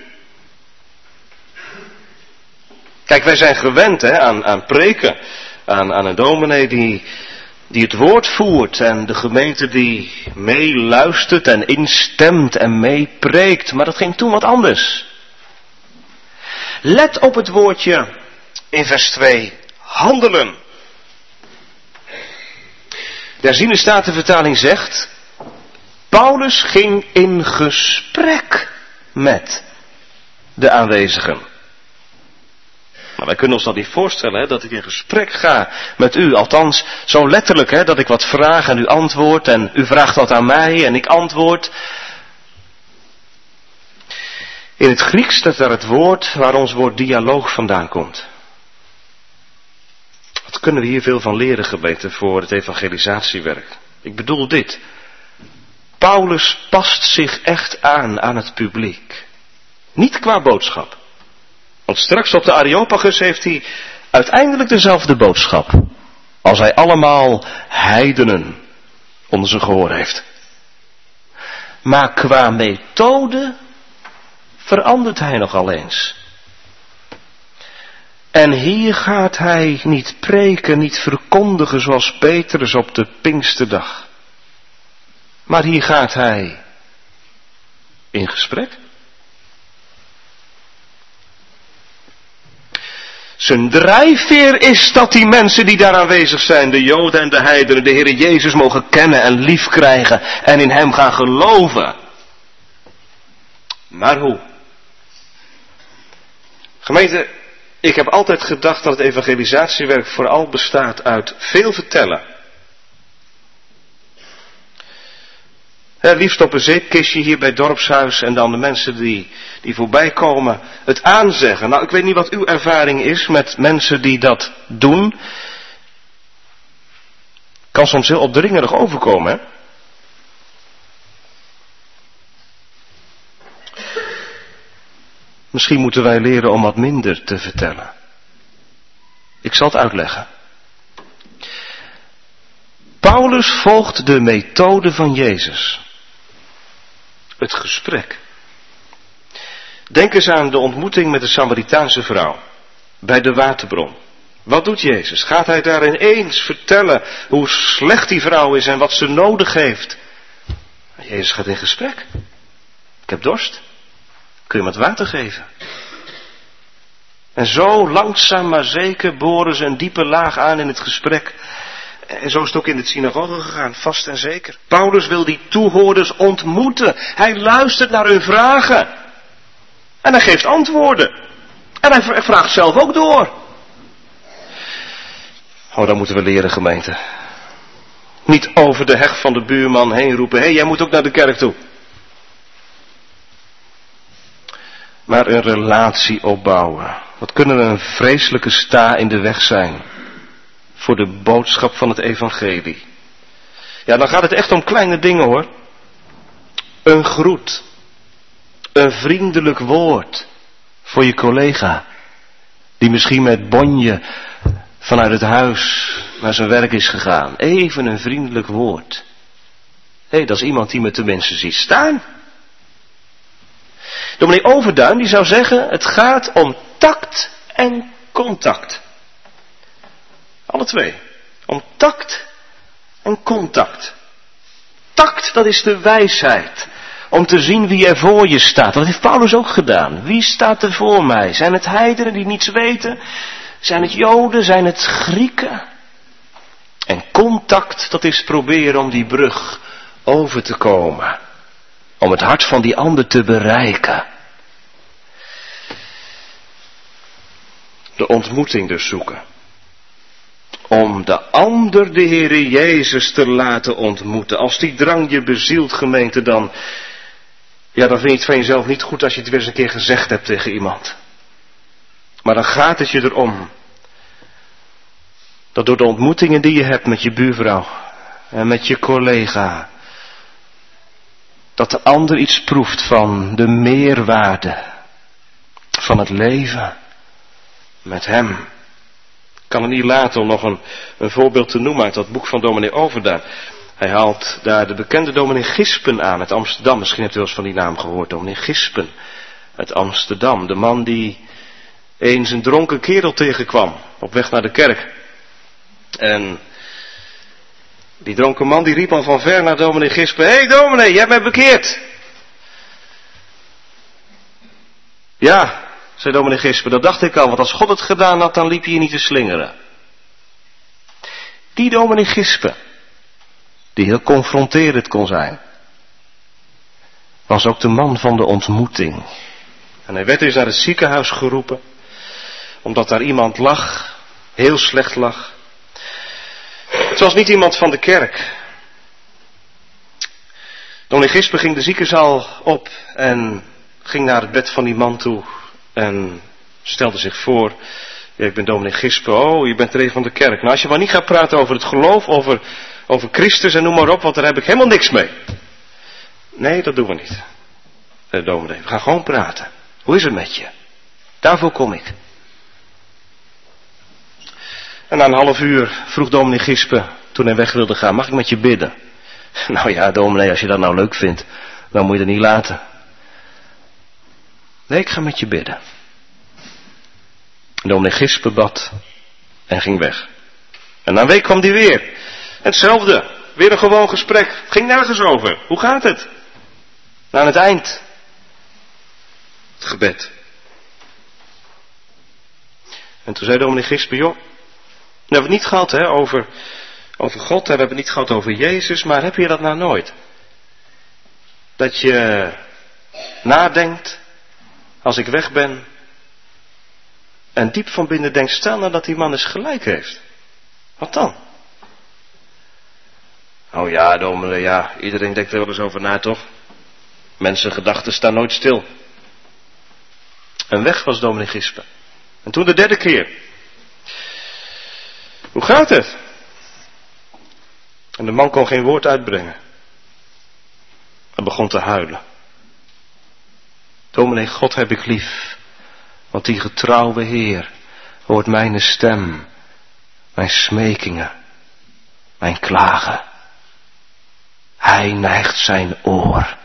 Kijk, wij zijn gewend hè, aan, aan preken. Aan, aan een dominee die... die het woord voert en de gemeente die meeluistert en instemt en meepreekt. Maar dat ging toen wat anders. Let op het woordje in vers twee. Handelen. De herziene statenvertaling zegt: Paulus ging in gesprek met de aanwezigen. Nou, wij kunnen ons dat niet voorstellen, hè, dat ik in gesprek ga met u. Althans, zo letterlijk, hè, dat ik wat vraag en u antwoordt en u vraagt wat aan mij en ik antwoord. In het Grieks staat daar het woord waar ons woord dialoog vandaan komt. Wat kunnen we hier veel van leren, gemeente, voor het evangelisatiewerk? Ik bedoel dit. Paulus past zich echt aan aan het publiek. Niet qua boodschap. Want straks op de Areopagus heeft hij uiteindelijk dezelfde boodschap. Als hij allemaal heidenen onder zijn gehoor heeft. Maar qua methode verandert hij nogal eens. En hier gaat hij niet preken, niet verkondigen zoals Petrus op de Pinksterdag. Maar hier gaat hij in gesprek. Zijn drijfveer is dat die mensen die daar aanwezig zijn, de Joden en de heidenen, de Heer Jezus mogen kennen en lief krijgen en in hem gaan geloven. Maar hoe? Gemeente, ik heb altijd gedacht dat het evangelisatiewerk vooral bestaat uit veel vertellen. He, liefst op een zeepkistje hier bij het dorpshuis en dan de mensen die, die voorbij komen het aanzeggen. Nou, ik weet niet wat uw ervaring is met mensen die dat doen. Kan soms heel opdringerig overkomen, hè? Misschien moeten wij leren om wat minder te vertellen. Ik zal het uitleggen. Paulus volgt de methode van Jezus. Het gesprek. Denk eens aan de ontmoeting met de Samaritaanse vrouw. Bij de waterbron. Wat doet Jezus? Gaat hij daar ineens vertellen hoe slecht die vrouw is en wat ze nodig heeft? Jezus gaat in gesprek. Ik heb dorst. Kun je me het water geven? En zo langzaam maar zeker boren ze een diepe laag aan in het gesprek. En zo is het ook in de synagoge gegaan, vast en zeker. Paulus wil die toehoorders ontmoeten. Hij luistert naar hun vragen. En hij geeft antwoorden. En hij vraagt zelf ook door. Oh, dat moeten we leren, gemeente. Niet over de heg van de buurman heen roepen, hé, hey, jij moet ook naar de kerk toe. Maar een relatie opbouwen. Wat kunnen een vreselijke sta in de weg zijn voor de boodschap van het evangelie. Ja, dan gaat het echt om kleine dingen hoor. Een groet. Een vriendelijk woord voor je collega. Die misschien met bonje vanuit het huis naar zijn werk is gegaan. Even een vriendelijk woord. Hé, hey, dat is iemand die me tenminste ziet staan. Dominee Overduin die zou zeggen, het gaat om tact en contact. Alle twee. Om tact en contact. Tact, dat is de wijsheid. Om te zien wie er voor je staat. Dat heeft Paulus ook gedaan. Wie staat er voor mij? Zijn het heidenen die niets weten? Zijn het Joden? Zijn het Grieken? En contact, dat is proberen om die brug over te komen. Om het hart van die ander te bereiken. De ontmoeting dus zoeken. Om de ander de Heere Jezus te laten ontmoeten. Als die drang je bezielt, gemeente, dan... Ja, dan vind je het van jezelf niet goed als je het weer eens een keer gezegd hebt tegen iemand. Maar dan gaat het je erom. Dat door de ontmoetingen die je hebt met je buurvrouw. En met je collega. Dat de ander iets proeft van de meerwaarde. Van het leven. Met hem. Ik kan het niet laten om nog een, een voorbeeld te noemen uit dat boek van dominee Overduin. Hij haalt daar de bekende dominee Gispen aan uit Amsterdam. Misschien hebt u wel eens van die naam gehoord, dominee Gispen uit Amsterdam. De man die eens een dronken kerel tegenkwam op weg naar de kerk. En die dronken man die riep al van ver naar dominee Gispen. Hé hey, dominee, jij bent bekeerd. Ja, zei dominee Gispen, dat dacht ik al, want als God het gedaan had, dan liep je hier niet te slingeren. Die dominee Gispen, die heel confronterend kon zijn, was ook de man van de ontmoeting. En hij werd eens naar het ziekenhuis geroepen, omdat daar iemand lag, heel slecht lag. Het was niet iemand van de kerk. Dominee Gispen ging de ziekenzaal op en ging naar het bed van die man toe en stelde zich voor. Ja, ik ben dominee Gispen. Oh, je bent er een van de kerk. Nou, als je maar niet gaat praten over het geloof, over, over Christus en noem maar op, want daar heb ik helemaal niks mee. Nee, dat doen we niet. Eh, dominee, we gaan gewoon praten. Hoe is het met je? Daarvoor kom ik. En na een half uur vroeg dominee Gispen, toen hij weg wilde gaan, mag ik met je bidden? Nou ja, dominee, als je dat nou leuk vindt, dan moet je het niet laten. Nee, ik ga met je bidden. Dominee Gispen bad en ging weg. En na een week kwam die weer. Hetzelfde, weer een gewoon gesprek. Het ging nergens over. Hoe gaat het? Nou, aan het eind. Het gebed. En toen zei dominee Gispen, joh, we hebben het niet gehad hè, over, over God, we hebben het niet gehad over Jezus, maar heb je dat nou nooit? Dat je nadenkt, als ik weg ben, en diep van binnen denkt, stel nou dat die man eens gelijk heeft. Wat dan? Oh ja, dominee, ja, iedereen denkt er wel eens over na, toch? Mensengedachten staan nooit stil. En weg was dominee Gispen. En toen de derde keer. Hoe gaat het? En de man kon geen woord uitbrengen. Hij begon te huilen. Dominee, God heb ik lief. Want die getrouwe Heer hoort mijn stem, mijn smekingen, mijn klagen. Hij neigt zijn oor.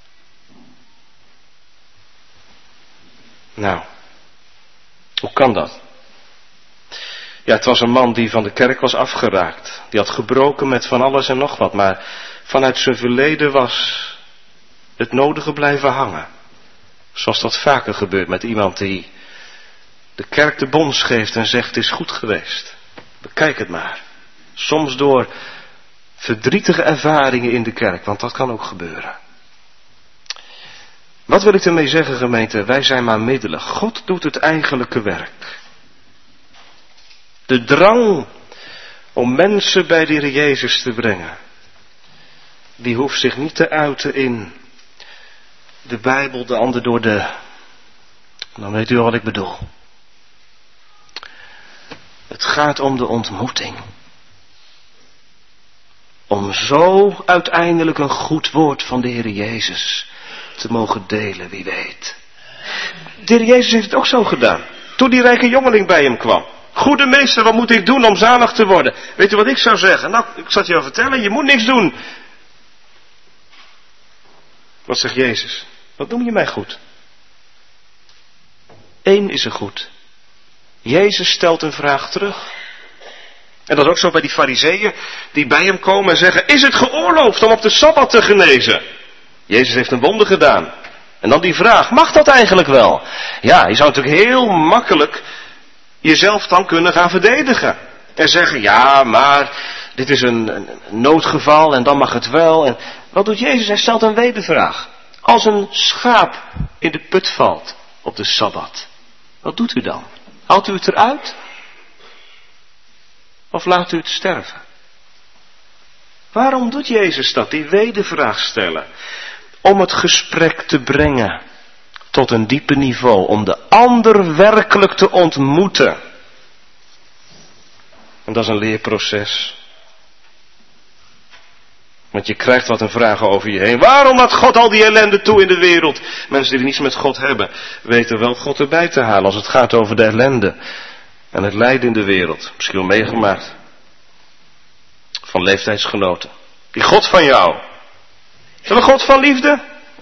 Nou, hoe kan dat? Ja, het was een man die van de kerk was afgeraakt. Die had gebroken met van alles en nog wat. Maar vanuit zijn verleden was het nodige blijven hangen. Zoals dat vaker gebeurt met iemand die de kerk de bons geeft en zegt, het is goed geweest. Bekijk het maar. Soms door verdrietige ervaringen in de kerk, want dat kan ook gebeuren. Wat wil ik ermee zeggen, gemeente? Wij zijn maar middelen. God doet het eigenlijke werk. De drang om mensen bij de Heer Jezus te brengen. Die hoeft zich niet te uiten in de Bijbel, de ander door de... Dan weet u al wat ik bedoel. Het gaat om de ontmoeting. Om zo uiteindelijk een goed woord van de Heer Jezus te mogen delen, wie weet. De Heer Jezus heeft het ook zo gedaan. Toen die rijke jongeling bij hem kwam. Goede meester, wat moet ik doen om zalig te worden? Weet u wat ik zou zeggen? Nou, ik zal het je al vertellen, je moet niks doen. Wat zegt Jezus? Wat noem je mij goed? Eén is er goed. Jezus stelt een vraag terug. En dat is ook zo bij die fariseeën die bij hem komen en zeggen, is het geoorloofd om op de Sabbat te genezen? Jezus heeft een wonder gedaan. En dan die vraag, mag dat eigenlijk wel? Ja, je zou natuurlijk heel makkelijk jezelf dan kunnen gaan verdedigen. En zeggen, ja, maar dit is een, een noodgeval en dan mag het wel. En wat doet Jezus? Hij stelt een wedervraag. Als een schaap in de put valt op de Sabbat, wat doet u dan? Haalt u het eruit? Of laat u het sterven? Waarom doet Jezus dat? Die wedervraag stellen. Om het gesprek te brengen tot een dieper niveau. Om de ander werkelijk te ontmoeten. En dat is een leerproces. Want je krijgt wat een vragen over je heen. Waarom laat God al die ellende toe in de wereld? Mensen die niets met God hebben, weten wel God erbij te halen als het gaat over de ellende. En het lijden in de wereld. Misschien wel meegemaakt. Van leeftijdsgenoten. Die God van jou. Is dat een God van liefde?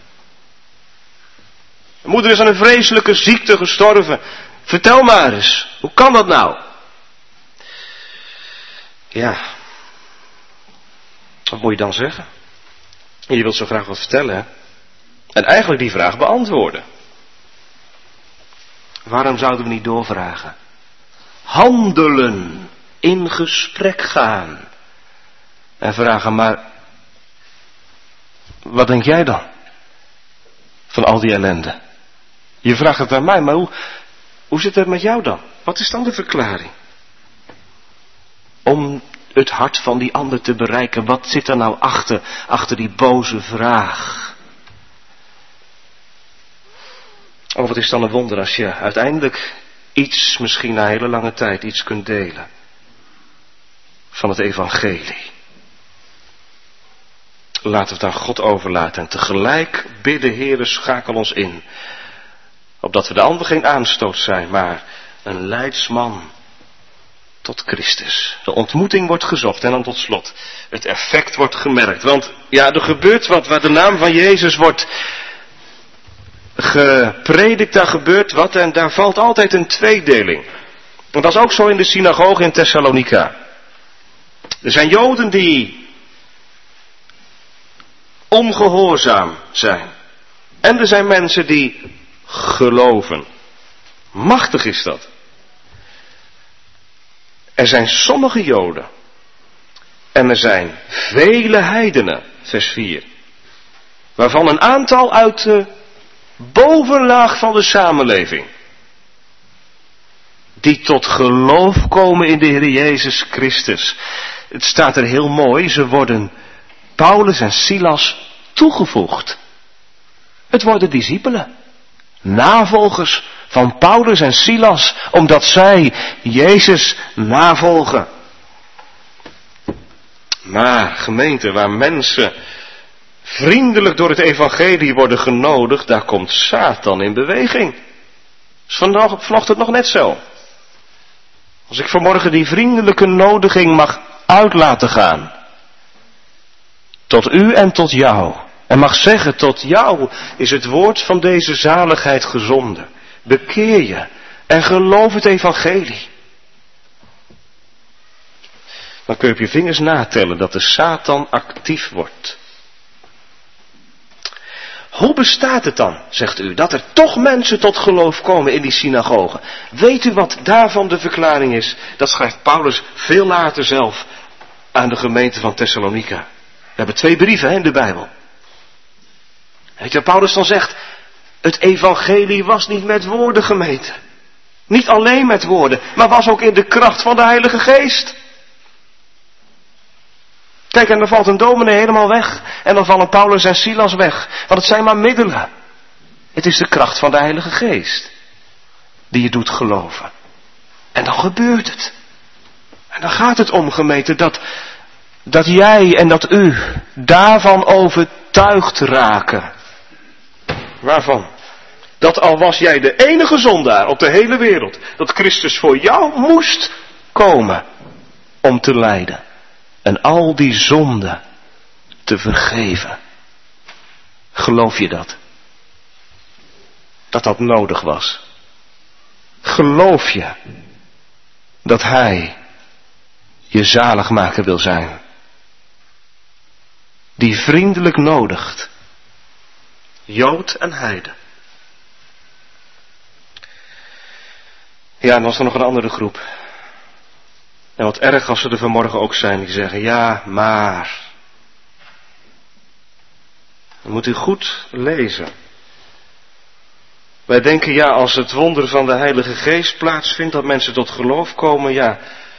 De moeder is aan een vreselijke ziekte gestorven. Vertel maar eens. Hoe kan dat nou? Ja. Wat moet je dan zeggen? Je wilt zo graag wat vertellen, hè? En eigenlijk die vraag beantwoorden. Waarom zouden we niet doorvragen? Handelen. In gesprek gaan. En vragen, maar wat denk jij dan? Van al die ellende. Je vraagt het aan mij, maar hoe, hoe zit het met jou dan? Wat is dan de verklaring? Om het hart van die ander te bereiken, wat zit er nou achter, achter die boze vraag? Oh, wat is dan een wonder als je uiteindelijk iets, misschien na een hele lange tijd, iets kunt delen. Van het evangelie. Laten we het aan God overlaten en tegelijk bidden, Heere, schakel ons in. Opdat we de ander geen aanstoot zijn, maar een leidsman tot Christus. De ontmoeting wordt gezocht en dan tot slot het effect wordt gemerkt. Want ja, er gebeurt wat waar de naam van Jezus wordt gepredikt, daar gebeurt wat en daar valt altijd een tweedeling. En dat is ook zo in de synagoge in Thessalonica. Er zijn Joden die ongehoorzaam zijn. En er zijn mensen die geloven. Machtig is dat. Er zijn sommige Joden. En er zijn vele heidenen, vers vier. Waarvan een aantal uit de bovenlaag van de samenleving. Die tot geloof komen in de Heer Jezus Christus. Het staat er heel mooi, ze worden Paulus en Silas toegevoegd. Het worden discipelen. Navolgers van Paulus en Silas, omdat zij Jezus navolgen. Maar gemeente, waar mensen vriendelijk door het evangelie worden genodigd, daar komt Satan in beweging. Is vanochtend nog net zo. Als ik vanmorgen die vriendelijke nodiging mag uit laten gaan. Tot u en tot jou. En mag zeggen, tot jou is het woord van deze zaligheid gezonden. Bekeer je en geloof het evangelie. Dan kun je op je vingers natellen dat de Satan actief wordt. Hoe bestaat het dan, zegt u, dat er toch mensen tot geloof komen in die synagogen? Weet u wat daarvan de verklaring is? Dat schrijft Paulus veel later zelf aan de gemeente van Thessalonica. We hebben twee brieven hè, in de Bijbel. Weet je wat Paulus dan zegt? Het evangelie was niet met woorden gemeten. Niet alleen met woorden, maar was ook in de kracht van de Heilige Geest. Kijk, en dan valt een dominee helemaal weg. En dan vallen Paulus en Silas weg. Want het zijn maar middelen. Het is de kracht van de Heilige Geest. Die je doet geloven. En dan gebeurt het. En dan gaat het om, gemeente, dat, dat jij en dat u daarvan overtuigd raken. Waarvan? Dat al was jij de enige zondaar op de hele wereld, dat Christus voor jou moest komen om te lijden. En al die zonden te vergeven. Geloof je dat? Dat dat nodig was? Geloof je dat Hij je zaligmaker wil zijn? Die vriendelijk nodigt. Jood en heiden. Ja, en dan was er nog een andere groep. En wat erg als ze er vanmorgen ook zijn, die zeggen, ja, maar. Dan moet u goed lezen. Wij denken, ja, als het wonder van de Heilige Geest plaatsvindt, dat mensen tot geloof komen, ja,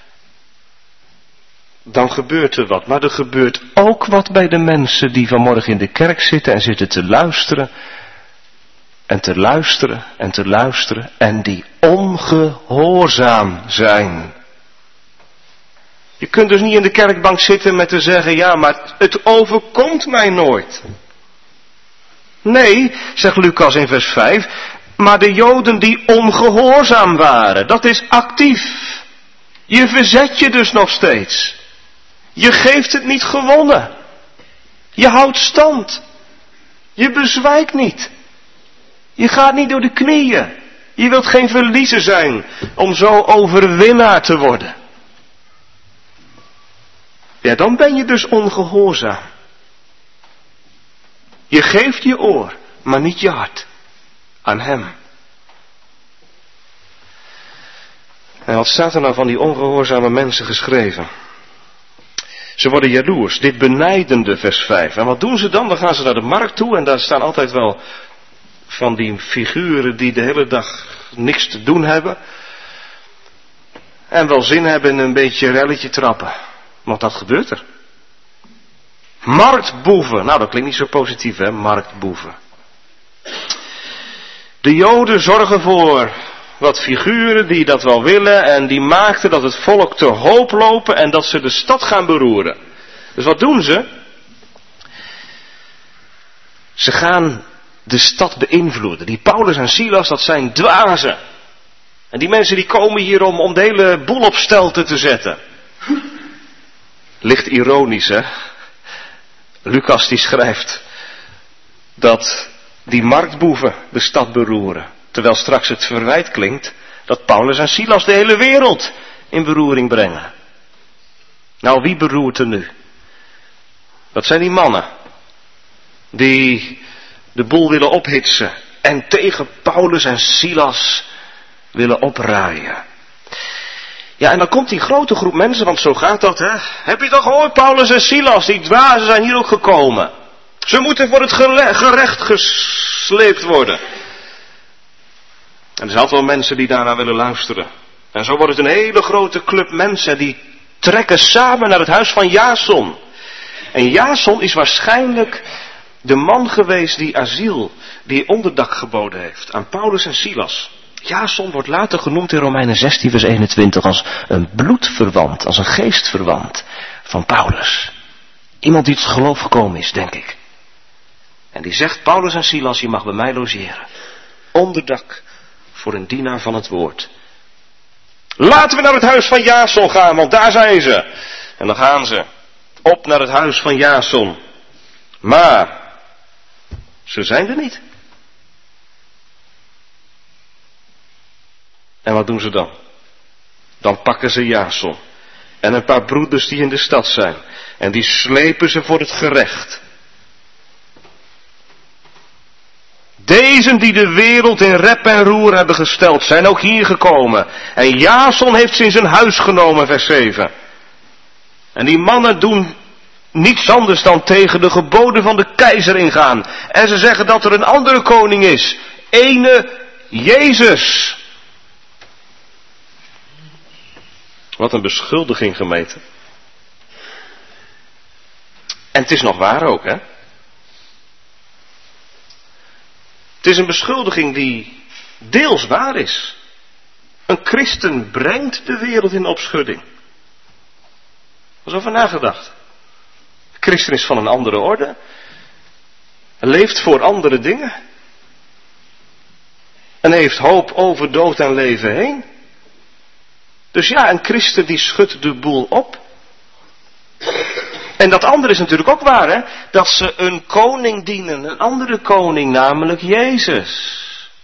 dan gebeurt er wat. Maar er gebeurt ook wat bij de mensen die vanmorgen in de kerk zitten en zitten te luisteren. En te luisteren en te luisteren en die ongehoorzaam zijn. Je kunt dus niet in de kerkbank zitten met te zeggen, ja, maar het overkomt mij nooit. Nee, zegt Lucas in vers vijf, maar de Joden die ongehoorzaam waren, dat is actief. Je verzet je dus nog steeds. Je geeft het niet gewonnen. Je houdt stand. Je bezwijkt niet. Je gaat niet door de knieën. Je wilt geen verliezer zijn om zo overwinnaar te worden. Ja, dan ben je dus ongehoorzaam. Je geeft je oor, maar niet je hart aan Hem. En wat staat er nou van die ongehoorzame mensen geschreven? Ze worden jaloers, dit benijdende vers vijf. En wat doen ze dan? Dan gaan ze naar de markt toe en daar staan altijd wel van die figuren die de hele dag niks te doen hebben. En wel zin hebben in een beetje relletje trappen. Want dat gebeurt er. Marktboeven. Nou, dat klinkt niet zo positief, hè? Marktboeven. De Joden zorgen voor wat figuren die dat wel willen. En die maakten dat het volk te hoop lopen en dat ze de stad gaan beroeren. Dus wat doen ze? Ze gaan de stad beïnvloeden. Die Paulus en Silas, dat zijn dwazen. En die mensen die komen hier om, om de hele boel op stelte te zetten. Licht ironisch, hè? Lucas die schrijft dat die marktboeven de stad beroeren. Terwijl straks het verwijt klinkt dat Paulus en Silas de hele wereld in beroering brengen. Nou, wie beroert er nu? Dat zijn die mannen die de boel willen ophitsen en tegen Paulus en Silas willen opraaien. Ja, en dan komt die grote groep mensen, want zo gaat dat, hè. Heb je toch gehoord, Paulus en Silas, die dwazen zijn hier ook gekomen. Ze moeten voor het gerecht gesleept worden. En er zijn altijd wel mensen die daarna willen luisteren. En zo wordt het een hele grote club mensen die trekken samen naar het huis van Jason. En Jason is waarschijnlijk de man geweest die asiel, die onderdak geboden heeft aan Paulus en Silas. Jason wordt later genoemd in Romeinen zestien vers eenentwintig als een bloedverwant, als een geestverwant van Paulus. Iemand die tot geloof gekomen is, denk ik. En die zegt, Paulus en Silas, je mag bij mij logeren. Onderdak voor een dienaar van het woord. Laten we naar het huis van Jason gaan, want daar zijn ze. En dan gaan ze op naar het huis van Jason. Maar ze zijn er niet. En wat doen ze dan? Dan pakken ze Jason en een paar broeders die in de stad zijn. En die slepen ze voor het gerecht. Dezen die de wereld in rep en roer hebben gesteld, zijn ook hier gekomen. En Jason heeft ze in zijn huis genomen, vers zeven. En die mannen doen niets anders dan tegen de geboden van de keizer ingaan. En ze zeggen dat er een andere koning is. Ene Jezus. Wat een beschuldiging, gemeente. En het is nog waar ook, hè? Het is een beschuldiging die deels waar is. Een christen brengt de wereld in opschudding. Er is over nagedacht. Een christen is van een andere orde. Hij leeft voor andere dingen. En heeft hoop over dood en leven heen. Dus ja, een christen die schudt de boel op. En dat andere is natuurlijk ook waar, hè? Dat ze een koning dienen, een andere koning, namelijk Jezus.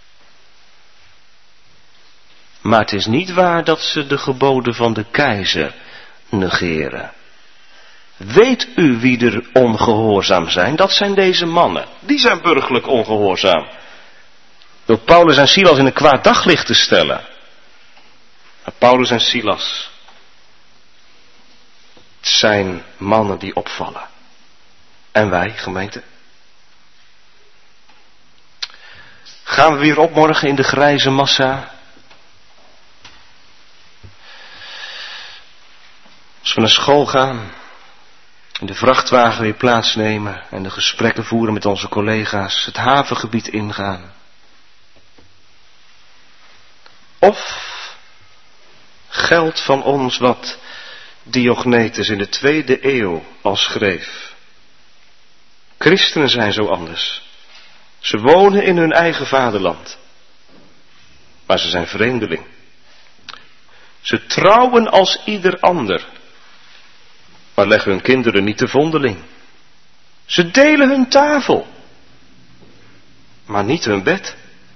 Maar het is niet waar dat ze de geboden van de keizer negeren. Weet u wie er ongehoorzaam zijn? Dat zijn deze mannen. Die zijn burgerlijk ongehoorzaam. Door Paulus en Silas in een kwaad daglicht te stellen. Maar Paulus en Silas, het zijn mannen die opvallen. En wij, gemeente? Gaan we weer op morgen in de grijze massa? Als we naar school gaan, in de vrachtwagen weer plaatsnemen en de gesprekken voeren met onze collega's, het havengebied ingaan. Of geldt van ons wat Diognetus in de tweede eeuw al schreef. Christenen zijn zo anders. Ze wonen in hun eigen vaderland. Maar ze zijn vreemdeling. Ze trouwen als ieder ander. Maar leggen hun kinderen niet te vondeling. Ze delen hun tafel. Maar niet hun bed.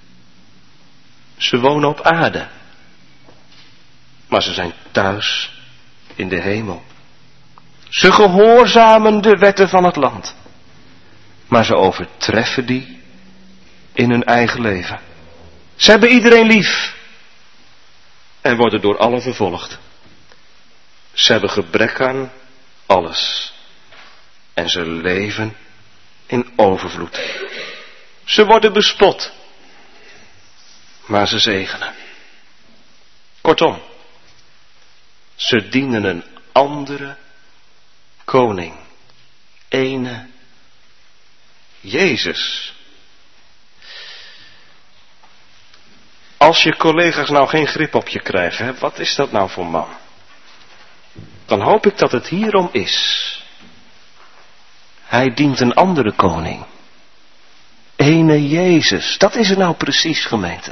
Ze wonen op aarde. Maar ze zijn thuis in de hemel. Ze gehoorzamen de wetten van het land. Maar ze overtreffen die in hun eigen leven. Ze hebben iedereen lief. En worden door allen vervolgd. Ze hebben gebrek aan alles. En ze leven in overvloed. Ze worden bespot. Maar ze zegenen. Kortom. Ze dienen een andere koning. Ene Jezus. Als je collega's nou geen grip op je krijgen, hè, wat is dat nou voor man? Dan hoop ik dat het hierom is. Hij dient een andere koning. Ene Jezus. Dat is het nou precies, gemeente.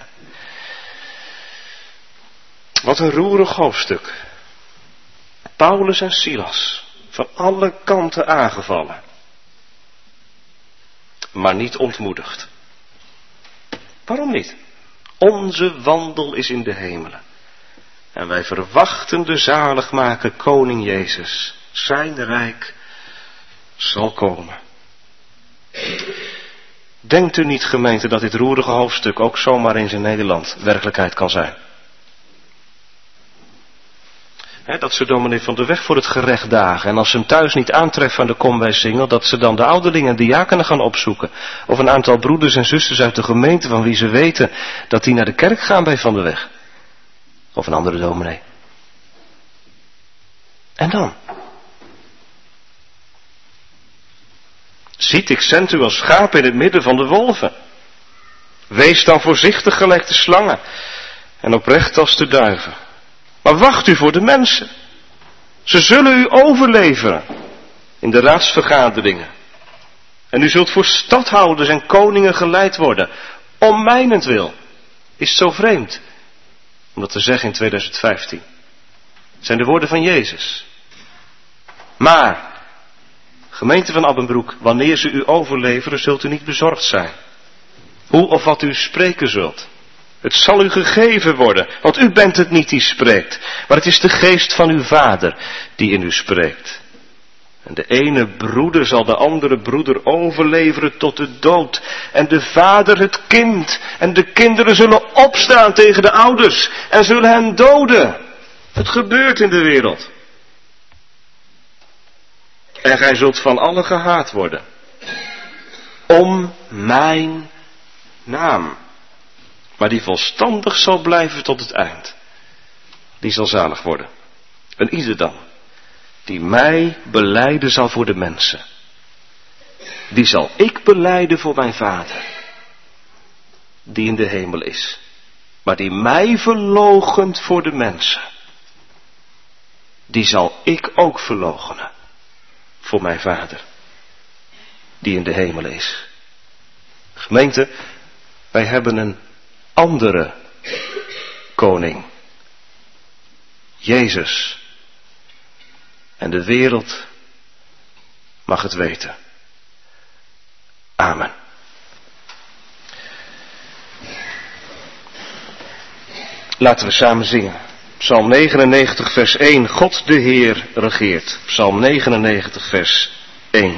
Wat een roerig hoofdstuk. Paulus en Silas, van alle kanten aangevallen. Maar niet ontmoedigd. Waarom niet? Onze wandel is in de hemelen. En wij verwachten de zaligmaker koning Jezus. Zijn rijk zal komen. Denkt u niet, gemeente, dat dit roerige hoofdstuk ook zomaar eens in Nederland werkelijkheid kan zijn? He, dat ze dominee Van der Weg voor het gerecht dagen. En als ze hem thuis niet aantreffen aan de Kom wij Singel, dat ze dan de ouderlingen en diakenen gaan opzoeken. Of een aantal broeders en zusters uit de gemeente van wie ze weten dat die naar de kerk gaan bij Van der Weg. Of een andere dominee. En dan? Ziet, ik zend u als schapen in het midden van de wolven. Wees dan voorzichtig gelijk de slangen en oprecht als de duiven. Maar wacht u voor de mensen. Ze zullen u overleveren in de raadsvergaderingen. En u zult voor stadhouders en koningen geleid worden. Om mijnentwil. Is het zo vreemd om dat te zeggen in tweeduizend vijftien. Het zijn de woorden van Jezus. Maar, gemeente van Abbenbroek, wanneer ze u overleveren, zult u niet bezorgd zijn. Hoe of wat u spreken zult. Het zal u gegeven worden, want u bent het niet die spreekt, maar het is de geest van uw vader die in u spreekt. En de ene broeder zal de andere broeder overleveren tot de dood, en de vader het kind, en de kinderen zullen opstaan tegen de ouders, en zullen hen doden. Het gebeurt in de wereld. En gij zult van allen gehaat worden, om mijn naam. Maar die volstandig zal blijven tot het eind. Die zal zalig worden. En ieder dan, die mij belijden zal voor de mensen. die zal ik belijden voor mijn Vader, die in de hemel is, maar die mij verloochent voor de mensen, die zal ik ook verloochenen voor mijn Vader, die in de hemel is. Gemeente, wij hebben een andere koning, Jezus. En de wereld mag het weten. Amen. Laten we samen zingen. Psalm negenennegentig vers één. God de Heer regeert. Psalm negenennegentig vers één.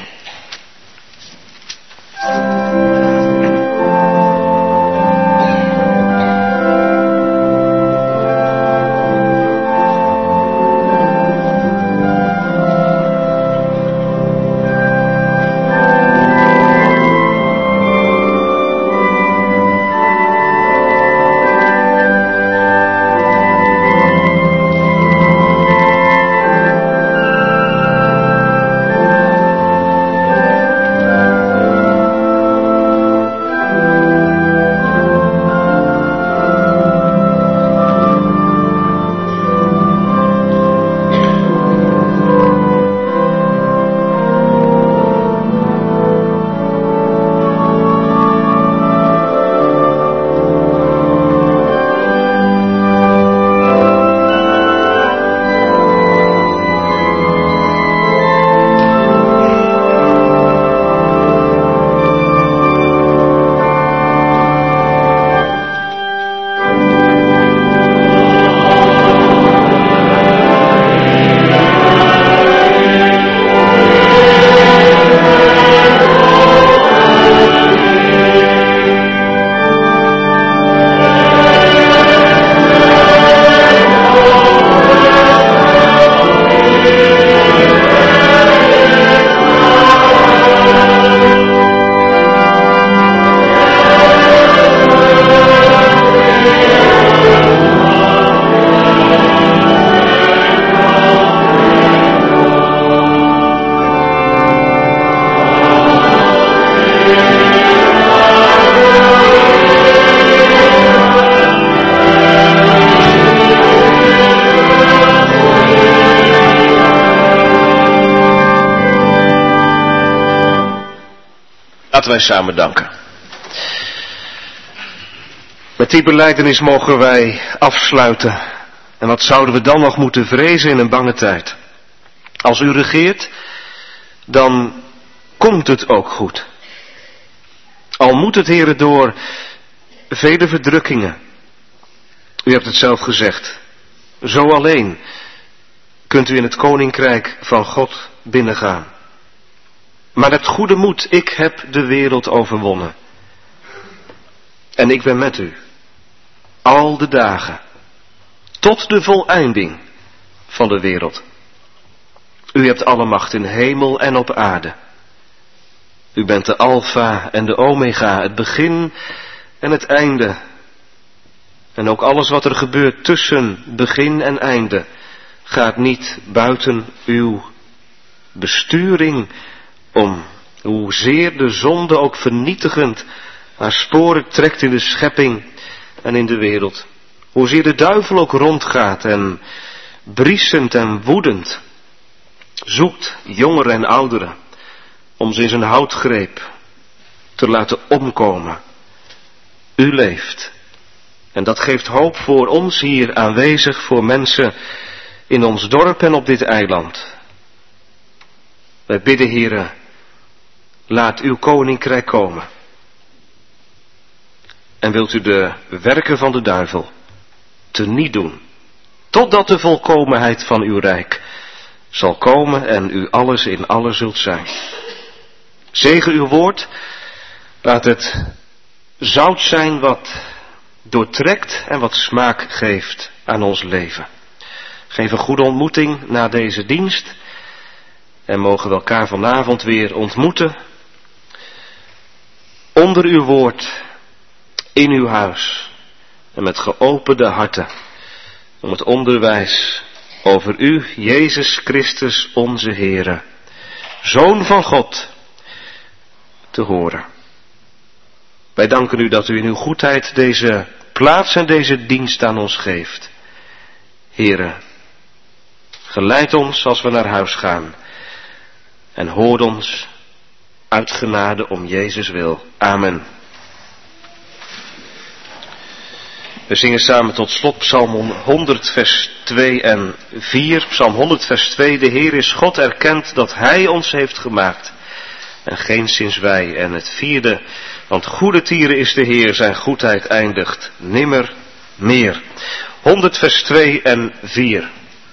Laten wij samen danken. Met die belijdenis mogen wij afsluiten. En wat zouden we dan nog moeten vrezen in een bange tijd? Als u regeert, dan komt het ook goed. Al moet het, Heere, door vele verdrukkingen. U hebt het zelf gezegd. Zo alleen kunt u in het koninkrijk van God binnengaan. Maar hebt goede moed, ik heb de wereld overwonnen. En ik ben met u. Al de dagen. Tot de voleinding van de wereld. U hebt alle macht in hemel en op aarde. U bent de Alpha en de Omega, het begin en het einde. En ook alles wat er gebeurt tussen begin en einde gaat niet buiten uw besturing om. Hoezeer de zonde ook vernietigend haar sporen trekt in de schepping en in de wereld. Hoezeer de duivel ook rondgaat en briesend en woedend zoekt jongeren en ouderen om ze in zijn houtgreep te laten omkomen. U leeft. En dat geeft hoop voor ons hier aanwezig, voor mensen in ons dorp en op dit eiland. Wij bidden, Heere, laat uw koninkrijk komen. En wilt u de werken van de duivel teniet doen, totdat de volkomenheid van uw rijk zal komen en u alles in alles zult zijn. Zegen uw woord, laat het zout zijn wat doortrekt en wat smaak geeft aan ons leven. Geef een goede ontmoeting na deze dienst en mogen we elkaar vanavond weer ontmoeten onder uw woord, in uw huis en met geopende harten om het onderwijs over u, Jezus Christus, onze Heere, Zoon van God, te horen. Wij danken u dat u in uw goedheid deze plaats en deze dienst aan ons geeft. Here, geleid ons als we naar huis gaan en hoor ons uit genade om Jezus wil. Amen. We zingen samen tot slot Psalm honderd vers twee en vier. Psalm honderd vers twee. De Heer is God, erkent dat Hij ons heeft gemaakt en geenszins wij. En het vierde, want goede tieren is de Heer, zijn goedheid eindigt nimmer meer. honderd vers twee en vier.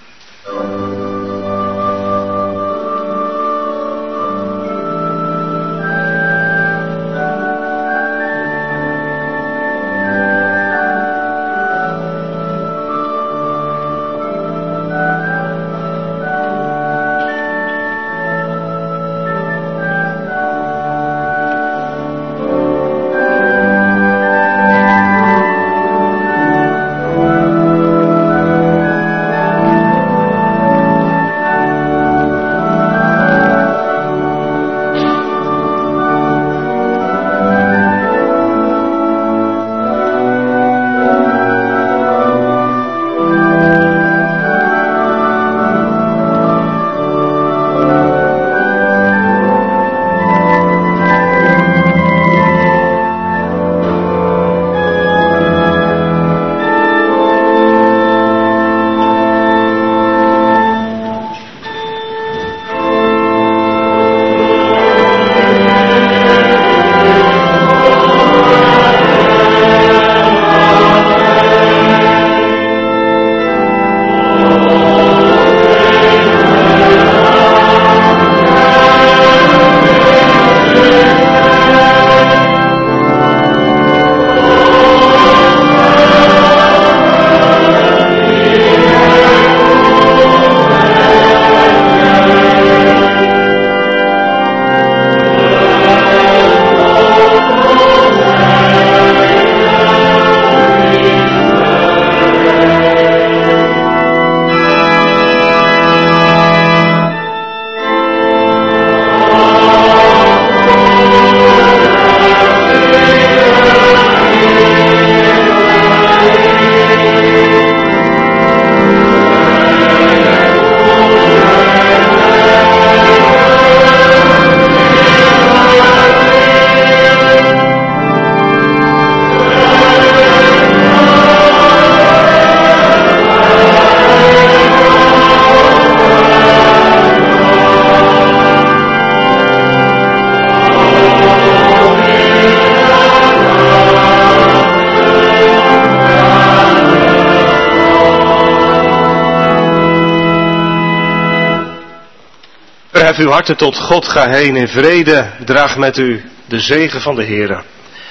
Verhef uw harten tot God, ga heen in vrede, draag met u de zegen van de Heere.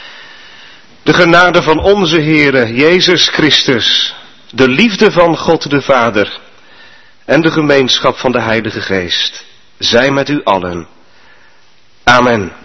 De genade van onze Heere, Jezus Christus, de liefde van God de Vader en de gemeenschap van de Heilige Geest, zij met u allen. Amen.